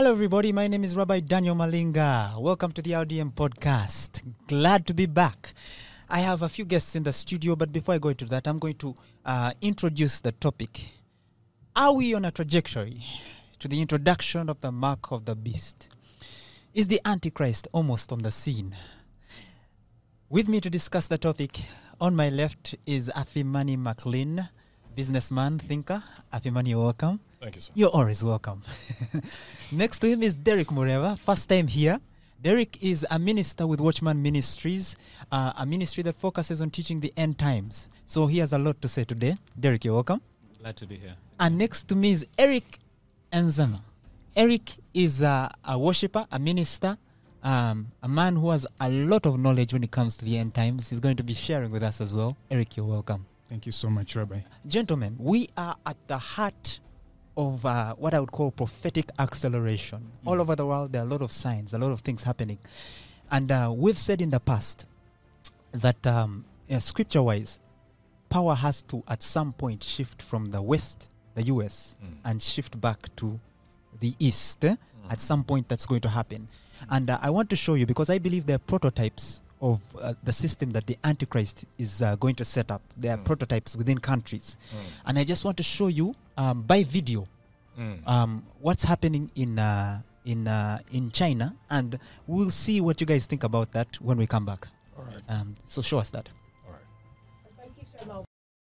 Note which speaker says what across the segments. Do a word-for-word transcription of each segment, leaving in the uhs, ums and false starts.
Speaker 1: Hello, everybody. My name is Rabbi Daniel Malinga. Welcome to the R D M podcast. Glad to be back. I have a few guests in the studio, but before I go into that, I'm going to uh, introduce the topic. Are we on a trajectory to the introduction of the mark of the beast? Is the Antichrist almost on the scene? With me to discuss the topic, on my left is Afimani McLean, businessman, thinker. Afimani, you're welcome.
Speaker 2: Thank you, sir.
Speaker 1: You're always welcome. Next to him is Derek Mureva, first time here. Derek is a minister with Watchman Ministries, uh, a ministry that focuses on teaching the end times. So he has a lot to say today. Derek, you're welcome.
Speaker 3: Glad to be here.
Speaker 1: And next to me is Eric Enzano. Eric is a, a worshipper, a minister, um, a man who has a lot of knowledge when it comes to the end times. He's going to be sharing with us as well. Eric, you're welcome.
Speaker 2: Thank you so much, Rabbi.
Speaker 1: Gentlemen, we are at the heart of uh, what I would call prophetic acceleration. Mm. All over the world, there are a lot of signs, a lot of things happening. And uh, we've said in the past that um, uh, scripture-wise, power has to, at some point, shift from the West, the U S, mm. and shift back to the East. Eh? Mm. At some point, that's going to happen. Mm. And uh, I want to show you, because I believe there are prototypes of uh, the system that the Antichrist is uh, going to set up. There are mm. prototypes within countries. Mm. And I just want to show you um, by video mm. um, what's happening in uh, in uh, in China, and we'll see what you guys think about that when we come back.
Speaker 2: All right.
Speaker 1: Um, so show us that.
Speaker 2: All right.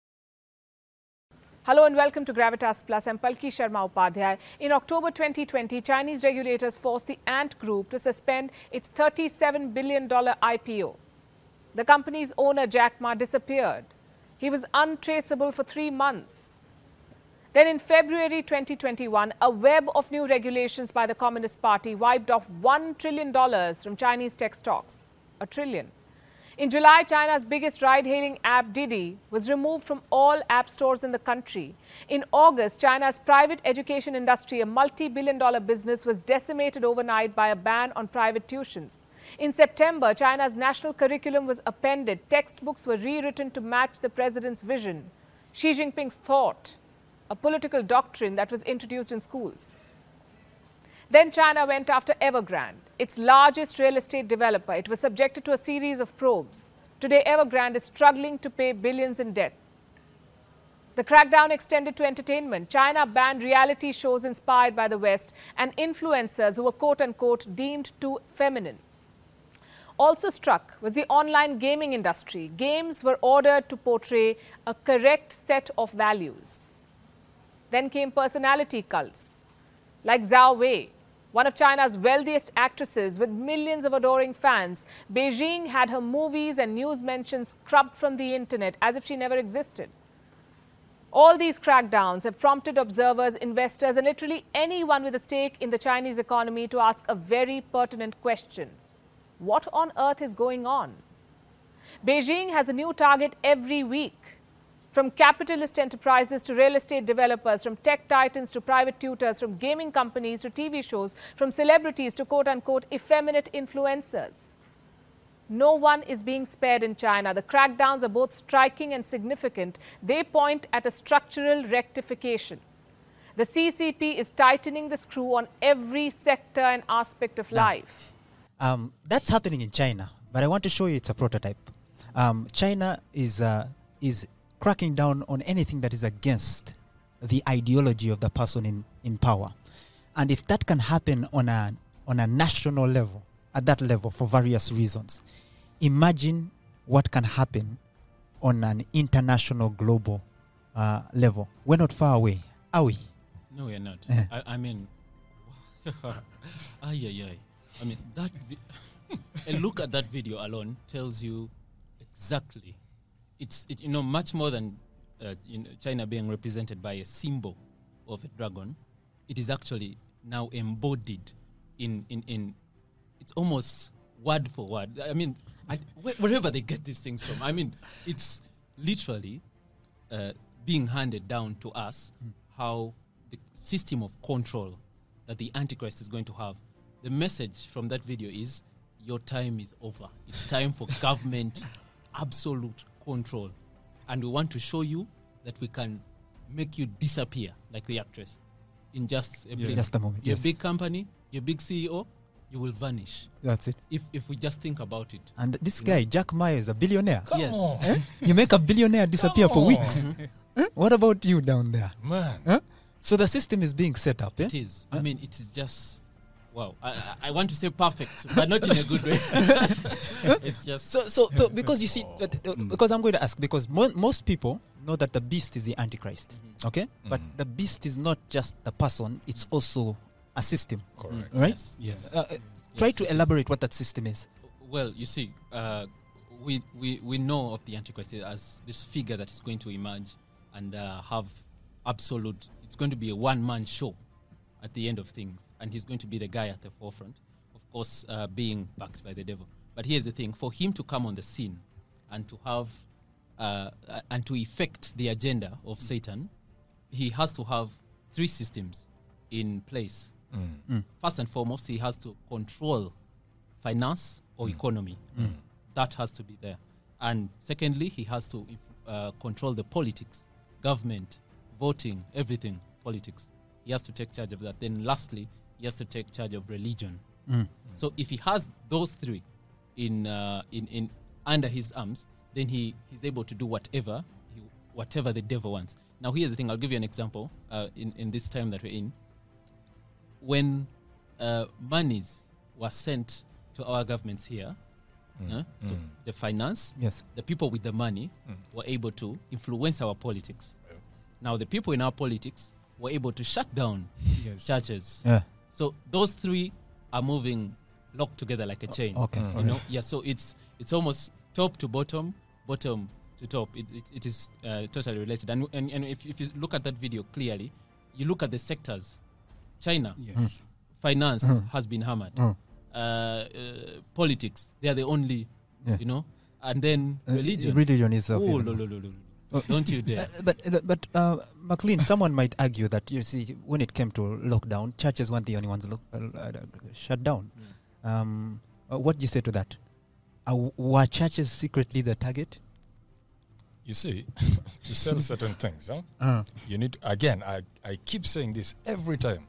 Speaker 4: Hello and welcome to Gravitas Plus. I'm Palki Sharma Upadhyay. In October twenty twenty, Chinese regulators forced the Ant Group to suspend its thirty-seven billion dollars I P O. The company's owner, Jack Ma, disappeared. He was untraceable for three months. Then in February twenty twenty-one, a web of new regulations by the Communist Party wiped off one trillion dollars from Chinese tech stocks. A trillion. In July, China's biggest ride-hailing app, Didi, was removed from all app stores in the country. In August, China's private education industry, a multi-billion dollar business, was decimated overnight by a ban on private tuitions. In September, China's national curriculum was appended. Textbooks were rewritten to match the president's vision. Xi Jinping's thought, a political doctrine that was introduced in schools. Then China went after Evergrande, its largest real estate developer. It was subjected to a series of probes. Today, Evergrande is struggling to pay billions in debt. The crackdown extended to entertainment. China banned reality shows inspired by the West and influencers who were quote-unquote deemed too feminine. Also struck was the online gaming industry. Games were ordered to portray a correct set of values. Then came personality cults, like Zhao Wei, one of China's wealthiest actresses with millions of adoring fans. Beijing had her movies and news mentions scrubbed from the internet as if she never existed. All these crackdowns have prompted observers, investors, and literally anyone with a stake in the Chinese economy to ask a very pertinent question. What on earth is going on? Beijing has a new target every week. From capitalist enterprises to real estate developers, from tech titans to private tutors, from gaming companies to T V shows, from celebrities to quote-unquote effeminate influencers. No one is being spared in China. The crackdowns are both striking and significant. They point at a structural rectification. The C C P is tightening the screw on every sector and aspect of
Speaker 1: Now,
Speaker 4: life.
Speaker 1: Um, that's happening in China, but I want to show you it's a prototype. Um, China is uh, is cracking down on anything that is against the ideology of the person in, in power. And if that can happen on a, on a national level, at that level for various reasons, imagine what can happen on an international, global uh, level. We're not far away, are we?
Speaker 3: No, we're not.
Speaker 1: Uh-huh.
Speaker 3: I, I mean, ay, ay, ay. I mean, that vi- a look at that video alone tells you exactly. It's it, you know much more than uh, in China being represented by a symbol of a dragon. It is actually now embodied in in, in it's almost word for word. I mean, I, wh- wherever they get these things from. I mean, it's literally uh, being handed down to us mm. how the system of control that the Antichrist is going to have. The message from that video is your time is over. It's time for government absolute control. And we want to show you that we can make you disappear like the actress in just a,
Speaker 1: yeah. just a moment.
Speaker 3: You're
Speaker 1: yes.
Speaker 3: a big company, You're a big C E O, you will vanish.
Speaker 1: That's it.
Speaker 3: If if we just think about it.
Speaker 1: And this
Speaker 3: You
Speaker 1: guy,
Speaker 3: know?
Speaker 1: Jack Ma, is a billionaire.
Speaker 5: Come
Speaker 3: Yes.
Speaker 5: on,
Speaker 1: Eh? You make a billionaire disappear
Speaker 5: Come
Speaker 1: for
Speaker 5: on.
Speaker 1: weeks. Eh? What about you down there?
Speaker 5: man.
Speaker 1: Huh? So the system is being set up. Eh?
Speaker 3: It is. I
Speaker 1: Huh?
Speaker 3: mean, it is just wow. I, I I want to say perfect, but not in a good way. It's just
Speaker 1: So, so, so because you see, that, uh, because I'm going to ask, because mo- most people know that the beast is the Antichrist, okay? But
Speaker 5: Mhm.
Speaker 1: the beast is not just the person; it's also a system,
Speaker 5: Correct.
Speaker 1: right?
Speaker 3: Yes.
Speaker 2: Yes.
Speaker 1: Uh, uh, try
Speaker 3: Yes,
Speaker 1: to
Speaker 3: it is.
Speaker 1: elaborate what that system is.
Speaker 3: Well, you see, uh, we, we we know of the Antichrist as this figure that is going to emerge and uh, have absolute. It's going to be a one-man show at the end of things, and he's going to be the guy at the forefront, of course, uh, being backed by the devil. But here's the thing: for him to come on the scene and to have uh, uh, and to effect the agenda of Satan, he has to have three systems in place.
Speaker 5: Mm.
Speaker 3: First and foremost, he has to control finance or economy. That has to be there. And secondly, he has to uh, control the politics, government, voting, everything, politics. He has to take charge of that. Then lastly, he has to take charge of religion. So if he has those three in uh, in, in under his arms, then he, he's able to do whatever he, whatever the devil wants. Now here's the thing. I'll give you an example uh, in, in this time that we're in. When uh, monies were sent to our governments here, uh, so the finance,
Speaker 1: Yes.
Speaker 3: the people with the money were able to influence our politics. Now the people in our politics were able to shut down
Speaker 2: Yes.
Speaker 3: churches.
Speaker 1: Yeah.
Speaker 3: So those three are moving locked together like a chain.
Speaker 1: Okay.
Speaker 5: Mm.
Speaker 3: You know, yeah. So it's it's almost top to bottom, bottom to top. It it, it is uh, totally related. And and, and if, if you look at that video clearly, you look at the sectors. China,
Speaker 2: Yes.
Speaker 3: finance
Speaker 1: Mm.
Speaker 3: has been hammered.
Speaker 1: Mm.
Speaker 3: Uh, uh, politics, they are the only,
Speaker 1: Yeah.
Speaker 3: you know. And then
Speaker 1: Uh,
Speaker 3: religion.
Speaker 1: religion is
Speaker 3: Oh,
Speaker 1: available.
Speaker 3: lo, lo, lo, lo, lo. Don't you dare.
Speaker 1: Uh, but uh, but uh, McLean, someone might argue that you see when it came to lockdown, churches weren't the only ones look, uh, uh, shut down. Um, uh, what do you say to that? Uh, were churches secretly the target?
Speaker 5: You see, to sell certain things, huh?
Speaker 1: Uh,
Speaker 5: You need, again, I, I keep saying this every time.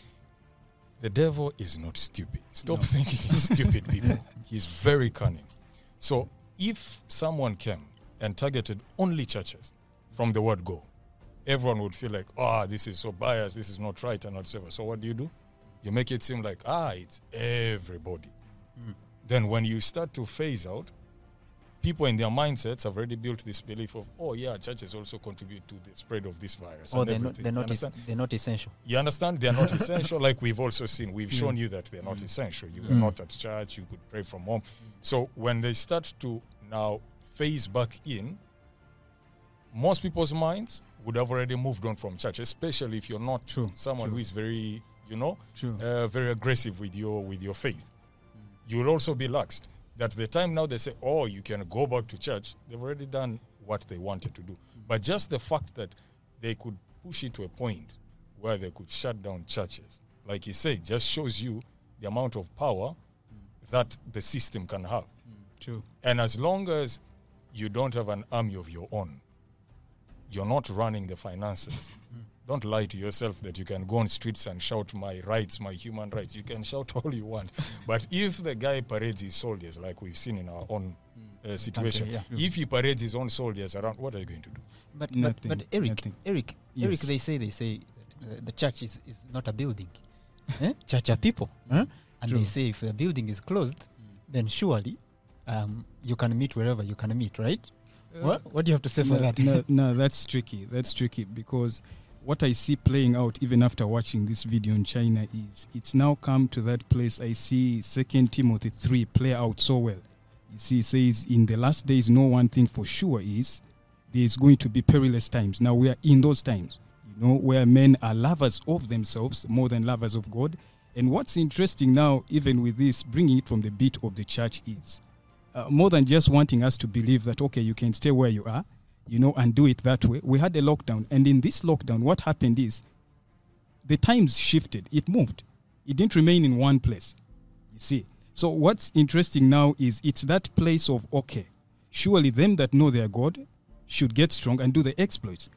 Speaker 5: The devil is not stupid. Stop thinking he's stupid, people. He's very cunning. So if someone came and targeted only churches from the word go, everyone would feel like, ah, oh, this is so biased, this is not right, and whatsoever. So what do you do? You make it seem like, ah, it's everybody.
Speaker 1: Mm.
Speaker 5: Then when you start to phase out, people in their mindsets have already built this belief of, oh yeah, churches also contribute to the spread of this virus.
Speaker 1: or
Speaker 5: and
Speaker 1: they're not,
Speaker 5: everything.
Speaker 1: they're,
Speaker 5: You
Speaker 1: not es-
Speaker 5: understand?
Speaker 1: they're not essential.
Speaker 5: You understand? They're not essential. Like we've also seen, we've shown you that they're not essential. You were
Speaker 1: Mm.
Speaker 5: not at church. You could pray from home. So when they start to now phase back in, most people's minds would have already moved on from church, especially if you're not
Speaker 2: True,
Speaker 5: someone
Speaker 2: true.
Speaker 5: who is very, you know,
Speaker 2: True.
Speaker 5: uh, very aggressive with your with your faith. You will also be laxed. That the time now they say, oh, you can go back to church, they've already done what they wanted to do. But just the fact that they could push it to a point where they could shut down churches, like he said, just shows you the amount of power that the system can have.
Speaker 2: True.
Speaker 5: And as long as you don't have an army of your own, you're not running the finances. Don't lie to yourself that you can go on streets and shout my rights, my human rights. You can shout all you want. But if the guy parades his soldiers, like we've seen in our own uh, situation,
Speaker 1: Country, yeah.
Speaker 5: if he parades his own soldiers around, what are you going to do?
Speaker 1: But but,
Speaker 2: Nothing,
Speaker 1: but Eric,
Speaker 2: nothing.
Speaker 1: Eric,
Speaker 2: Yes.
Speaker 1: Eric, they say they say that, uh, the church is, is not a building. Eh? Church are people, huh? And
Speaker 2: True.
Speaker 1: they say if the building is closed, then surely um, you can meet wherever you can meet, right? what what do you have to say for
Speaker 2: no,
Speaker 1: that?
Speaker 2: no, no, that's tricky. That's tricky because what I see playing out even after watching this video in China is it's now come to that place. I see Second Timothy three play out so well. You see, it says in the last days, no one thing for sure is there's going to be perilous times. Now we are in those times, you know, where men are lovers of themselves more than lovers of God. And what's interesting now, even with this, bringing it from the beat of the church is uh, more than just wanting us to believe that, okay, you can stay where you are, you know, and do it that way. We had a lockdown. And in this lockdown, what happened is the times shifted. It moved. It didn't remain in one place, you see. So what's interesting now is it's that place of, okay, surely them that know their God should get strong and do the exploits.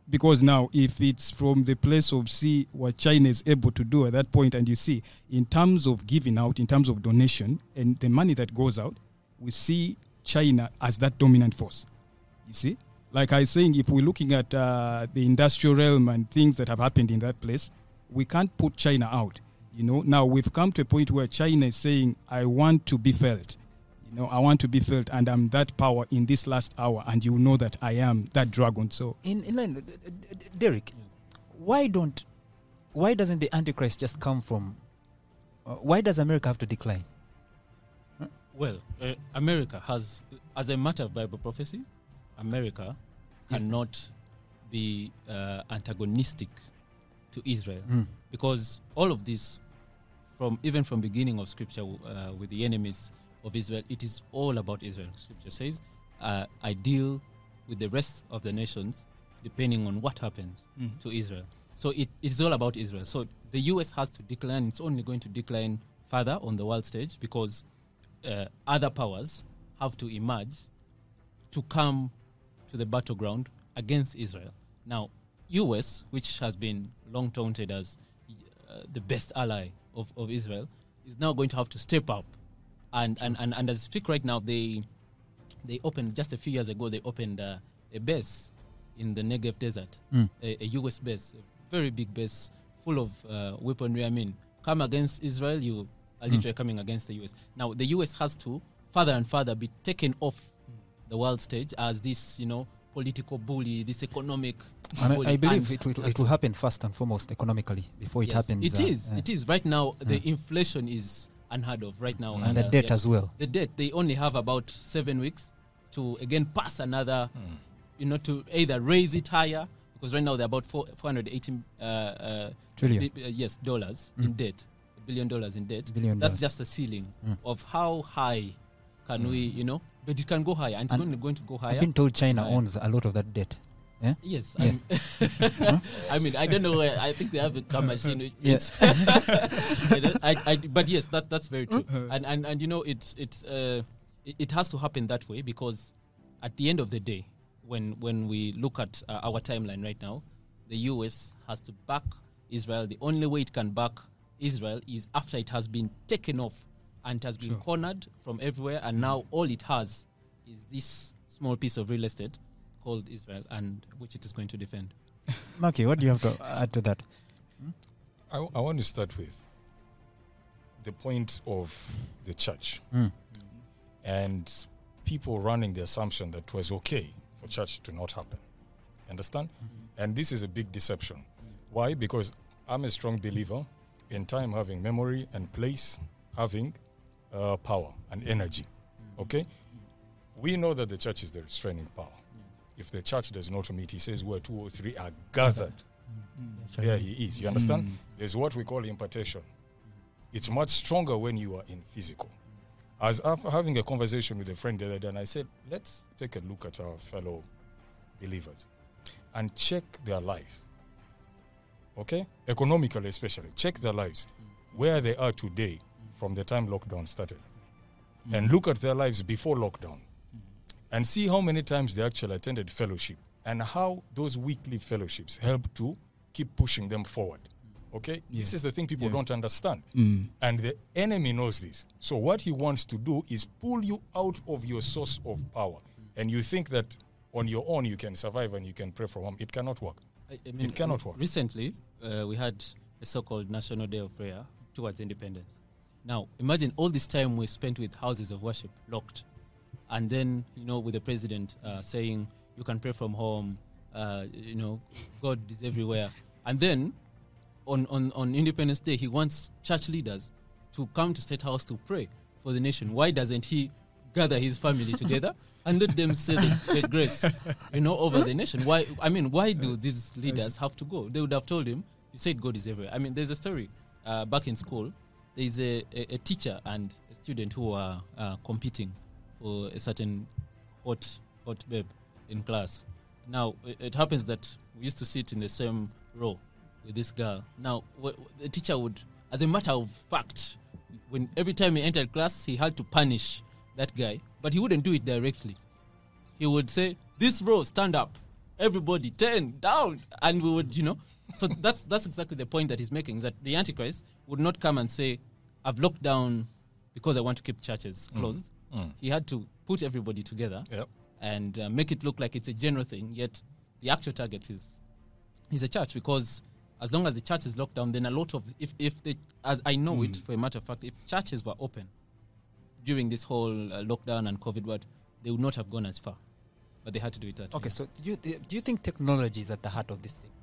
Speaker 2: because now if it's from the place of see what China is able to do at that point, and you see in terms of giving out, in terms of donation and the money that goes out, we see China as that dominant force. You see, like I was saying, if we're looking at uh, the industrial realm and things that have happened in that place, we can't put China out. You know, now we've come to a point where China is saying, I want to be felt. You know, I want to be felt, and I'm that power in this last hour, and you know that I am that dragon. So,
Speaker 1: in in line, uh, uh, Derek, why don't, why doesn't the Antichrist just come from? Uh, why does America have to decline? Huh?
Speaker 3: Well, uh, America has, as a matter of Bible prophecy, America
Speaker 1: Is-
Speaker 3: cannot be uh, antagonistic to Israel
Speaker 1: Mm.
Speaker 3: because all of this, from even from beginning of Scripture uh, with the enemies of Israel, it is all about Israel. Scripture says, uh, I deal with the rest of the nations depending on what happens
Speaker 2: Mm.
Speaker 3: to Israel. So it is all about Israel. So the U S has to decline. It's only going to decline further on the world stage because uh, other powers have to emerge to come to the battleground against Israel. Now, U S, which has been long taunted as uh, the best ally of, of Israel, is now going to have to step up. And, and, and, and as I speak right now, they they opened, just a few years ago, they opened uh, a base in the Negev desert,
Speaker 1: Mm.
Speaker 3: a, a U S base, a very big base full of uh, weaponry. I mean, come against Israel, you are literally coming against the U S. Now, the U S has to further and further be taken off the world stage as this, you know, political bully, this economic
Speaker 1: And
Speaker 3: bully.
Speaker 1: I, I believe
Speaker 3: And
Speaker 1: it will,
Speaker 3: that's
Speaker 1: it will happen first and foremost economically before it
Speaker 3: yes,
Speaker 1: happens.
Speaker 3: It
Speaker 1: uh,
Speaker 3: is.
Speaker 1: uh,
Speaker 3: It is. Right now, the inflation is unheard of right now.
Speaker 1: and the
Speaker 3: uh,
Speaker 1: debt
Speaker 3: yeah,
Speaker 1: as well.
Speaker 3: The debt, they only have about seven weeks to, again, pass another, you know, to either raise it higher, because right now they're about four, four hundred eighty uh, uh,
Speaker 1: Trillion.
Speaker 3: bi- uh, yes, dollars
Speaker 1: Mm.
Speaker 3: in debt, a billion dollars in debt.
Speaker 1: Billion
Speaker 3: That's
Speaker 1: dollars.
Speaker 3: just the ceiling
Speaker 1: Mm.
Speaker 3: of how high can we, you know, but it can go higher, and it's
Speaker 1: And
Speaker 3: only going to go
Speaker 1: I've
Speaker 3: higher.
Speaker 1: been told China
Speaker 3: Higher.
Speaker 1: owns a lot of that debt. Yeah?
Speaker 3: Yes,
Speaker 1: Yes.
Speaker 3: I'm- I mean, I don't know. uh, I think they have a car machine. which-
Speaker 1: Yes.
Speaker 3: I don't- I, I, but yes, that that's very true.
Speaker 2: Mhm.
Speaker 3: And and and you know, it's it's uh, it, it has to happen that way because at the end of the day, when when we look at uh, our timeline right now, the U S has to back Israel. The only way it can back Israel is after it has been taken off and has been
Speaker 2: Sure.
Speaker 3: cornered from everywhere, and now all it has is this small piece of real estate called Israel, and which it is going to defend.
Speaker 1: Maki, what do you have to add to that?
Speaker 5: I, I want to start with the point of the church
Speaker 1: Mm.
Speaker 5: and people running the assumption that it was okay for church to not happen. Understand? And this is a big deception. Why? Because I'm a strong believer in time having memory and place having uh, power and energy. Okay? We know that the church is the restraining power. If the church does not meet, he says where two or three are gathered, there he is. You understand?
Speaker 2: Mm.
Speaker 5: There's what we call impartation. It's much stronger when you are in physical. I was af- having a conversation with a friend the other day, and I said, let's take a look at our fellow believers and check their life. Okay? Economically, especially. Check their lives, where they are today from the time lockdown started. And look at their lives before lockdown. And see how many times they actually attended fellowship and how those weekly fellowships help to keep pushing them forward. Okay?
Speaker 2: Yeah.
Speaker 5: This is the thing people
Speaker 2: Yeah.
Speaker 5: don't understand.
Speaker 2: Mm.
Speaker 5: And the enemy knows this. So what he wants to do is pull you out of your source of power. And you think that on your own you can survive and you can pray from home. It cannot work.
Speaker 3: I, I mean,
Speaker 5: It cannot work.
Speaker 3: Recently, uh, we had a so-called National Day of Prayer towards independence. Now, imagine all this time we spent with houses of worship locked. And then, you know, with the president uh, saying, you can pray from home, uh, you know, God is everywhere. And then, on, on, on Independence Day, he wants church leaders to come to State House to pray for the nation. Why doesn't he gather his family together and let them say the, the grace, you know, over the nation? Why? I mean, why do these leaders have to go? They would have told him, you said God is everywhere. I mean, there's a story uh, back in school. There's a, a, a teacher and a student who are uh, competing for a certain hot hot babe in class. Now, it, it happens that we used to sit in the same row with this girl. Now, wh- wh- the teacher would, as a matter of fact, when every time he entered class, he had to punish that guy, but he wouldn't do it directly. He would say, this row, stand up. everybody turn down, and we would, you know. So that's that's exactly the point that he's making, is that the Antichrist would not come and say, I've locked down because I want to keep churches closed.
Speaker 5: Mm. Mm.
Speaker 3: He had to put everybody together
Speaker 5: Yep.
Speaker 3: and uh, make it look like it's a general thing, yet the actual target is is a church, because as long as the church is locked down, then a lot of, if, if the, as I know
Speaker 2: Mm.
Speaker 3: it for a matter of fact, if churches were open during this whole uh, lockdown and COVID world, they would not have gone as far. But they had to do it that
Speaker 1: Okay,
Speaker 3: way.
Speaker 1: so do you do you think technology is at the heart of this thing?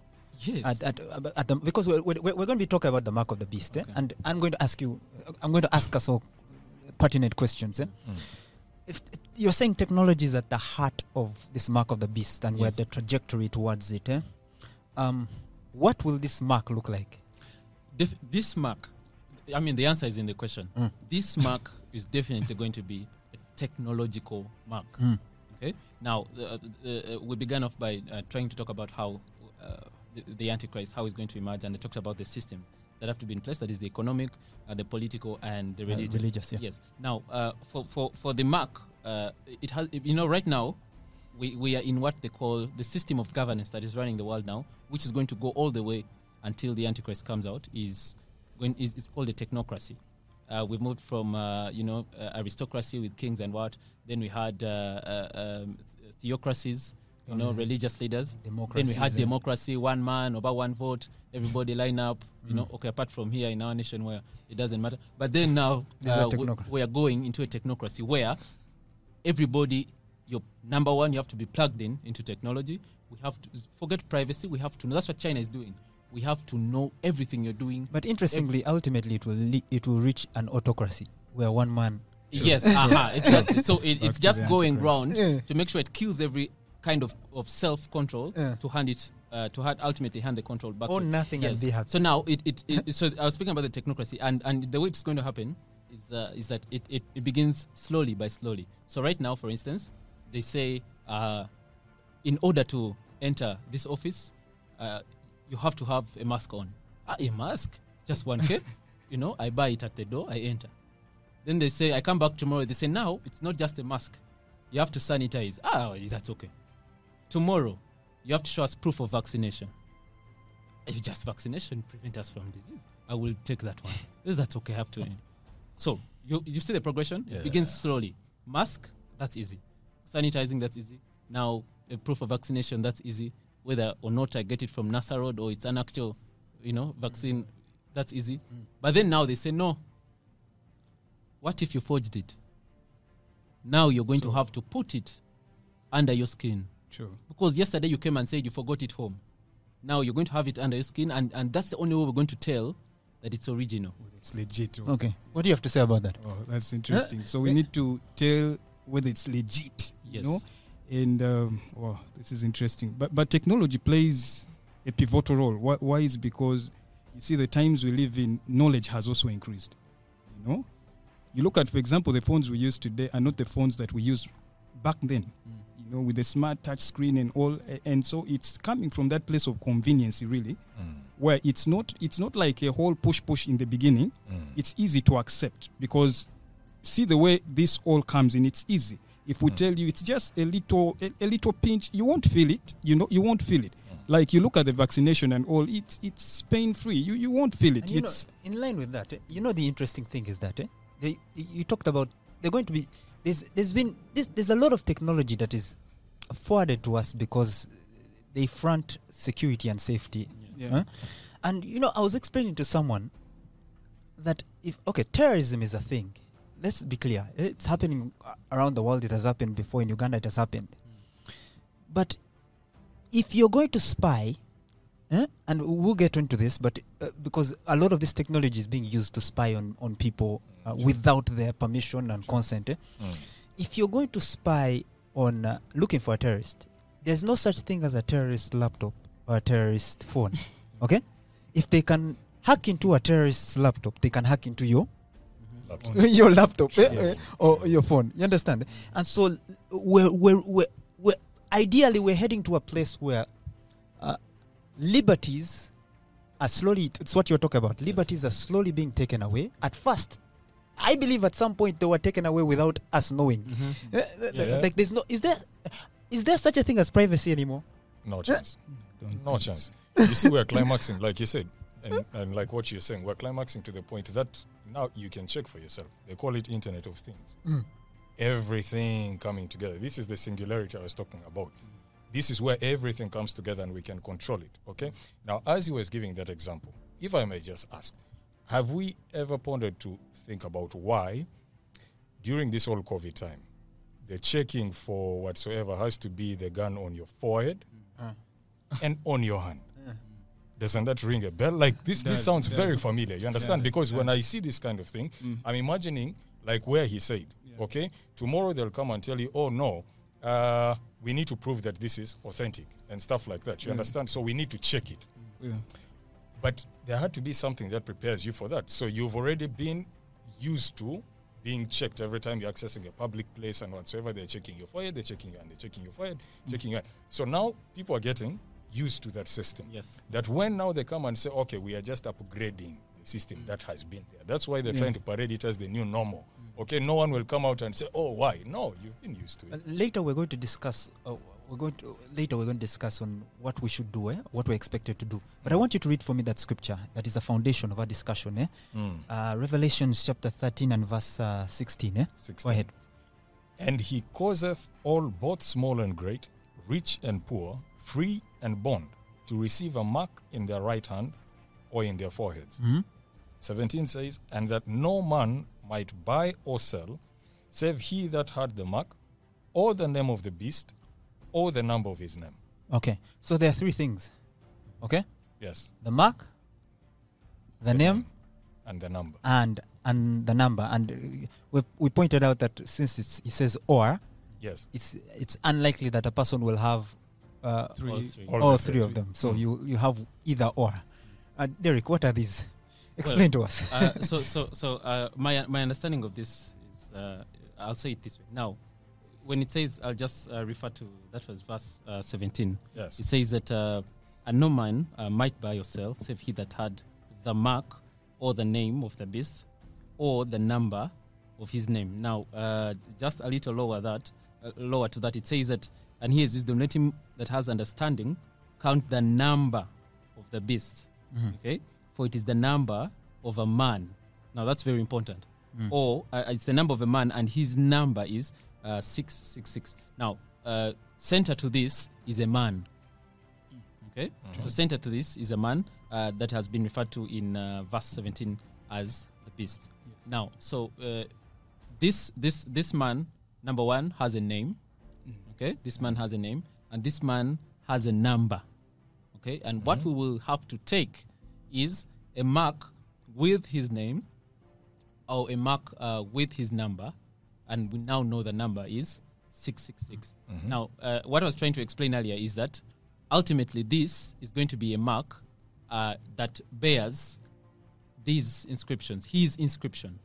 Speaker 3: Yes.
Speaker 1: At, at, at the, because we're, we're, we're going to be talking about the mark of the beast, eh?
Speaker 3: Okay.
Speaker 1: And I'm going to ask you, I'm going to ask us all pertinent questions. Eh?
Speaker 5: Mm.
Speaker 1: If you're saying technology is at the heart of this mark of the beast, and we're
Speaker 3: Yes.
Speaker 1: the trajectory towards it, eh? um, what will this mark look like?
Speaker 3: Def- this mark, I mean, the answer is in the question.
Speaker 1: Mm.
Speaker 3: This mark is definitely going to be a technological mark.
Speaker 1: Mm.
Speaker 3: Okay. Now, uh, uh, we began off by uh, trying to talk about how uh, the, the Antichrist, how it's going to emerge, and they talked about the systems that have to be in place. That is the economic, uh, the political, and the
Speaker 1: Uh,
Speaker 3: religious.
Speaker 1: religious, yeah.
Speaker 3: Yes. Now, uh, for, for for the mark, uh, it has. You know, right now, we we are in what they call the system of governance that is running the world now, which is going to go all the way until the Antichrist comes out. Is going is it's called a technocracy. Uh, we've moved from uh, you know uh, aristocracy with kings and what. Then we had uh, uh, um, theocracies, you know,
Speaker 1: Mhm.
Speaker 3: religious leaders. Then we
Speaker 1: Democracies,
Speaker 3: had
Speaker 1: eh?
Speaker 3: democracy, one man over one vote, everybody line up. You
Speaker 1: Mm.
Speaker 3: know, okay, apart from here in our nation where it doesn't matter. But then now
Speaker 1: There's a
Speaker 3: uh, we,
Speaker 1: technocracy.
Speaker 3: we are going into a technocracy where everybody, your number one, you have to be plugged in into technology. We have to forget privacy. We have to know. That's what China is doing. We have to know everything you're doing.
Speaker 1: But interestingly, ultimately, it will le- it will reach an autocracy where one man.
Speaker 3: Yes, uh-huh, exactly. So it,
Speaker 2: Back
Speaker 3: it's
Speaker 2: to
Speaker 3: just
Speaker 2: the
Speaker 3: going
Speaker 2: Antichrist.
Speaker 3: round
Speaker 1: Yeah.
Speaker 3: to make sure it kills every kind of, of self-control
Speaker 1: Yeah.
Speaker 3: to hand it uh, to hand, ultimately hand the control back.
Speaker 1: Own
Speaker 3: to,
Speaker 1: nothing and
Speaker 3: yes.
Speaker 1: be happy.
Speaker 3: So now it, it, it so I was speaking about the technocracy, and, and the way it's going to happen is uh, is that it, it, it begins slowly by slowly. So right now, for instance, they say uh, in order to enter this office, uh, you have to have a mask on. Ah, a mask? Just one K? You know, I buy it at the door, I enter. Then they say, I come back tomorrow. They say, now it's not just a mask. You have to sanitize. Ah, that's okay. Tomorrow, you have to show us proof of vaccination. If just vaccination prevent us from disease, I will take that one. That's okay. I have to. So you you see the progression?
Speaker 5: Yeah.
Speaker 3: It begins slowly. Mask, that's easy. Sanitizing, that's easy. Now, a proof of vaccination, that's easy. Whether or not I get it from NASA Road or it's an actual, you know, vaccine, that's easy. But then now they say, no. What if you forged it? Now you're going
Speaker 2: So-
Speaker 3: to have to put it under your skin.
Speaker 2: Sure.
Speaker 3: Because yesterday you came and said you forgot it home. Now you're going to have it under your skin, and, and that's the only way we're going to tell that it's original.
Speaker 2: It's legit.
Speaker 1: Okay. What do you have to say about that?
Speaker 2: Oh, that's interesting. So we
Speaker 1: Eh?
Speaker 2: need to tell whether it's legit,
Speaker 3: Yes.
Speaker 2: you know. And um, wow, this is interesting. But but technology plays a pivotal role. Why, why is because you see the times we live in, knowledge has also increased. You know, you look at, for example, the phones we use today are not the phones that we used back then.
Speaker 3: Mm.
Speaker 2: You know, with the smart touch screen and all, a- and so it's coming from that place of convenience, really,
Speaker 5: Mm.
Speaker 2: where it's not it's not like a whole push push in the beginning.
Speaker 5: Mm.
Speaker 2: It's easy to accept because see the way this all comes in, it's easy. If we
Speaker 5: Mm.
Speaker 2: tell you it's just a little a, a little pinch, you won't feel it. You know, you won't feel it.
Speaker 5: Mm.
Speaker 2: Like you look at the vaccination and all, it's it's pain free. You you won't feel it.
Speaker 1: And you know,
Speaker 2: It's
Speaker 1: in line with that, eh, you know, the interesting thing is that eh, they, you talked about they're going to be there's there's been this, there's a lot of technology that is forwarded to us because they front security and safety.
Speaker 2: yeah.
Speaker 1: Huh? And you know, I was explaining to someone that if okay, terrorism is a thing. Let's be clear. It's happening a- around the world. It has happened before. In Uganda, it has happened. But if you're going to spy, eh, and we'll get into this, but uh, because a lot of this technology is being used to spy on, on people uh, without their permission and consent. Eh?
Speaker 5: Mm.
Speaker 1: If you're going to spy on uh, looking for a terrorist, there's no such thing as a terrorist laptop or a terrorist phone. Okay? If they can hack into a terrorist's laptop, they can hack into your
Speaker 5: Laptop.
Speaker 1: your laptop eh,
Speaker 2: Yes.
Speaker 1: eh, or your phone. You understand? And so l- we're, we're, we're, we're ideally we're heading to a place where uh, liberties are slowly, it's what you're talking about, liberties are slowly being taken away. At first, I believe at some point they were taken away without us knowing.
Speaker 3: Mm-hmm.
Speaker 1: Eh, eh,
Speaker 5: Yeah.
Speaker 1: Like there's no, is there, is there such a thing as privacy anymore?
Speaker 5: No chance.
Speaker 2: Don't
Speaker 5: No
Speaker 2: think
Speaker 5: chance. You see, we're climaxing, like you said, and, and like what you're saying, we're climaxing to the point that now you can check for yourself. They call it Internet of Things.
Speaker 1: Mm.
Speaker 5: Everything coming together. This is the singularity I was talking about. This is where everything comes together and we can control it. Okay? Now, as he was giving that example, if I may just ask, have we ever pondered to think about why, during this whole COVID time, the checking for whatsoever has to be the gun on your forehead
Speaker 1: Uh.
Speaker 5: and on your hand?
Speaker 1: Yeah.
Speaker 5: Doesn't that ring a bell? Like this,
Speaker 2: Does,
Speaker 5: this sounds
Speaker 2: does.
Speaker 5: very familiar. You understand?
Speaker 2: Yeah,
Speaker 5: Because
Speaker 2: yeah.
Speaker 5: when I see this kind of thing,
Speaker 2: Mm.
Speaker 5: I'm imagining like where he said,
Speaker 2: Yeah.
Speaker 5: okay, tomorrow they'll come and tell you, oh no, uh, we need to prove that this is authentic and stuff like that. You
Speaker 2: Yeah.
Speaker 5: understand? So we need to check it.
Speaker 2: Yeah.
Speaker 5: But there had to be something that prepares you for that. So you've already been used to being checked every time you're accessing a public place and whatsoever. They're checking your forehead, they're checking your hand, they're checking your forehead,
Speaker 2: Mm.
Speaker 5: checking your hand. So now people are getting used to that system.
Speaker 3: Yes.
Speaker 5: That when now they come and say, okay, we are just upgrading the system that has been there. That's why they're
Speaker 2: Yeah.
Speaker 5: trying to parade it as the new normal. Okay, no one will come out and say, oh, why? No, you've been used to
Speaker 1: Uh,
Speaker 5: it.
Speaker 1: later we're going to discuss. Uh, we're going to later we're going to discuss on what we should do, eh? What we're expected to do. But I want you to read for me that scripture that is the foundation of our discussion. Eh?
Speaker 5: Mm.
Speaker 1: Uh, Revelation chapter thirteen and verse uh, sixteen. Eh?
Speaker 5: sixteen.
Speaker 1: Go ahead.
Speaker 5: And he causeth all, both small and great, rich and poor, free and bond, to receive a mark in their right hand or in their foreheads.
Speaker 1: Mhm.
Speaker 5: seventeen says, and that no man might buy or sell, save he that had the mark, or the name of the beast, or the number of his name.
Speaker 1: Okay. So there are three things. Okay.
Speaker 5: Yes.
Speaker 1: The mark, the, name,
Speaker 5: and the number.
Speaker 1: and and the number. And uh, we we pointed out that since it's, it says or,
Speaker 5: Yes.
Speaker 1: it's it's unlikely that a person will have uh,
Speaker 2: Three.
Speaker 3: All three.
Speaker 5: All
Speaker 1: all
Speaker 5: the
Speaker 1: three of them. So
Speaker 5: Mm.
Speaker 1: you you have either or. Uh, Derek, what are these? Explain to us.
Speaker 3: uh, so, so, so uh, my my understanding of this is, uh, I'll say it this way. Now, when it says, I'll just uh, refer to that was verse uh, seventeen.
Speaker 5: Yes.
Speaker 3: It says that uh, and no man uh, might buy or sell, save he that had the mark or the name of the beast or the number of his name. Now, uh, just a little lower that, uh, lower to that, it says that, and here is wisdom, let him that has understanding count the number of the beast.
Speaker 1: Mhm.
Speaker 3: Okay, for it is the number of a man. Now that's very important.
Speaker 1: Mm.
Speaker 3: Or uh, it's the number of a man, and his number is uh, six six six. Now, uh, center to this is a man. Okay, so center to this is a man uh, that has been referred to in uh, verse seventeen as the beast. Now, so uh, this this this man, number one, has a name. Okay, this man has a name, and this man has a number. Okay, and what we will have to take is a mark with his name or a mark uh, with his number, and we now know the number is six six six.
Speaker 5: Mhm.
Speaker 3: Now, uh, what I was trying to explain earlier is that ultimately this is going to be a mark uh, that bears these inscriptions, his inscription.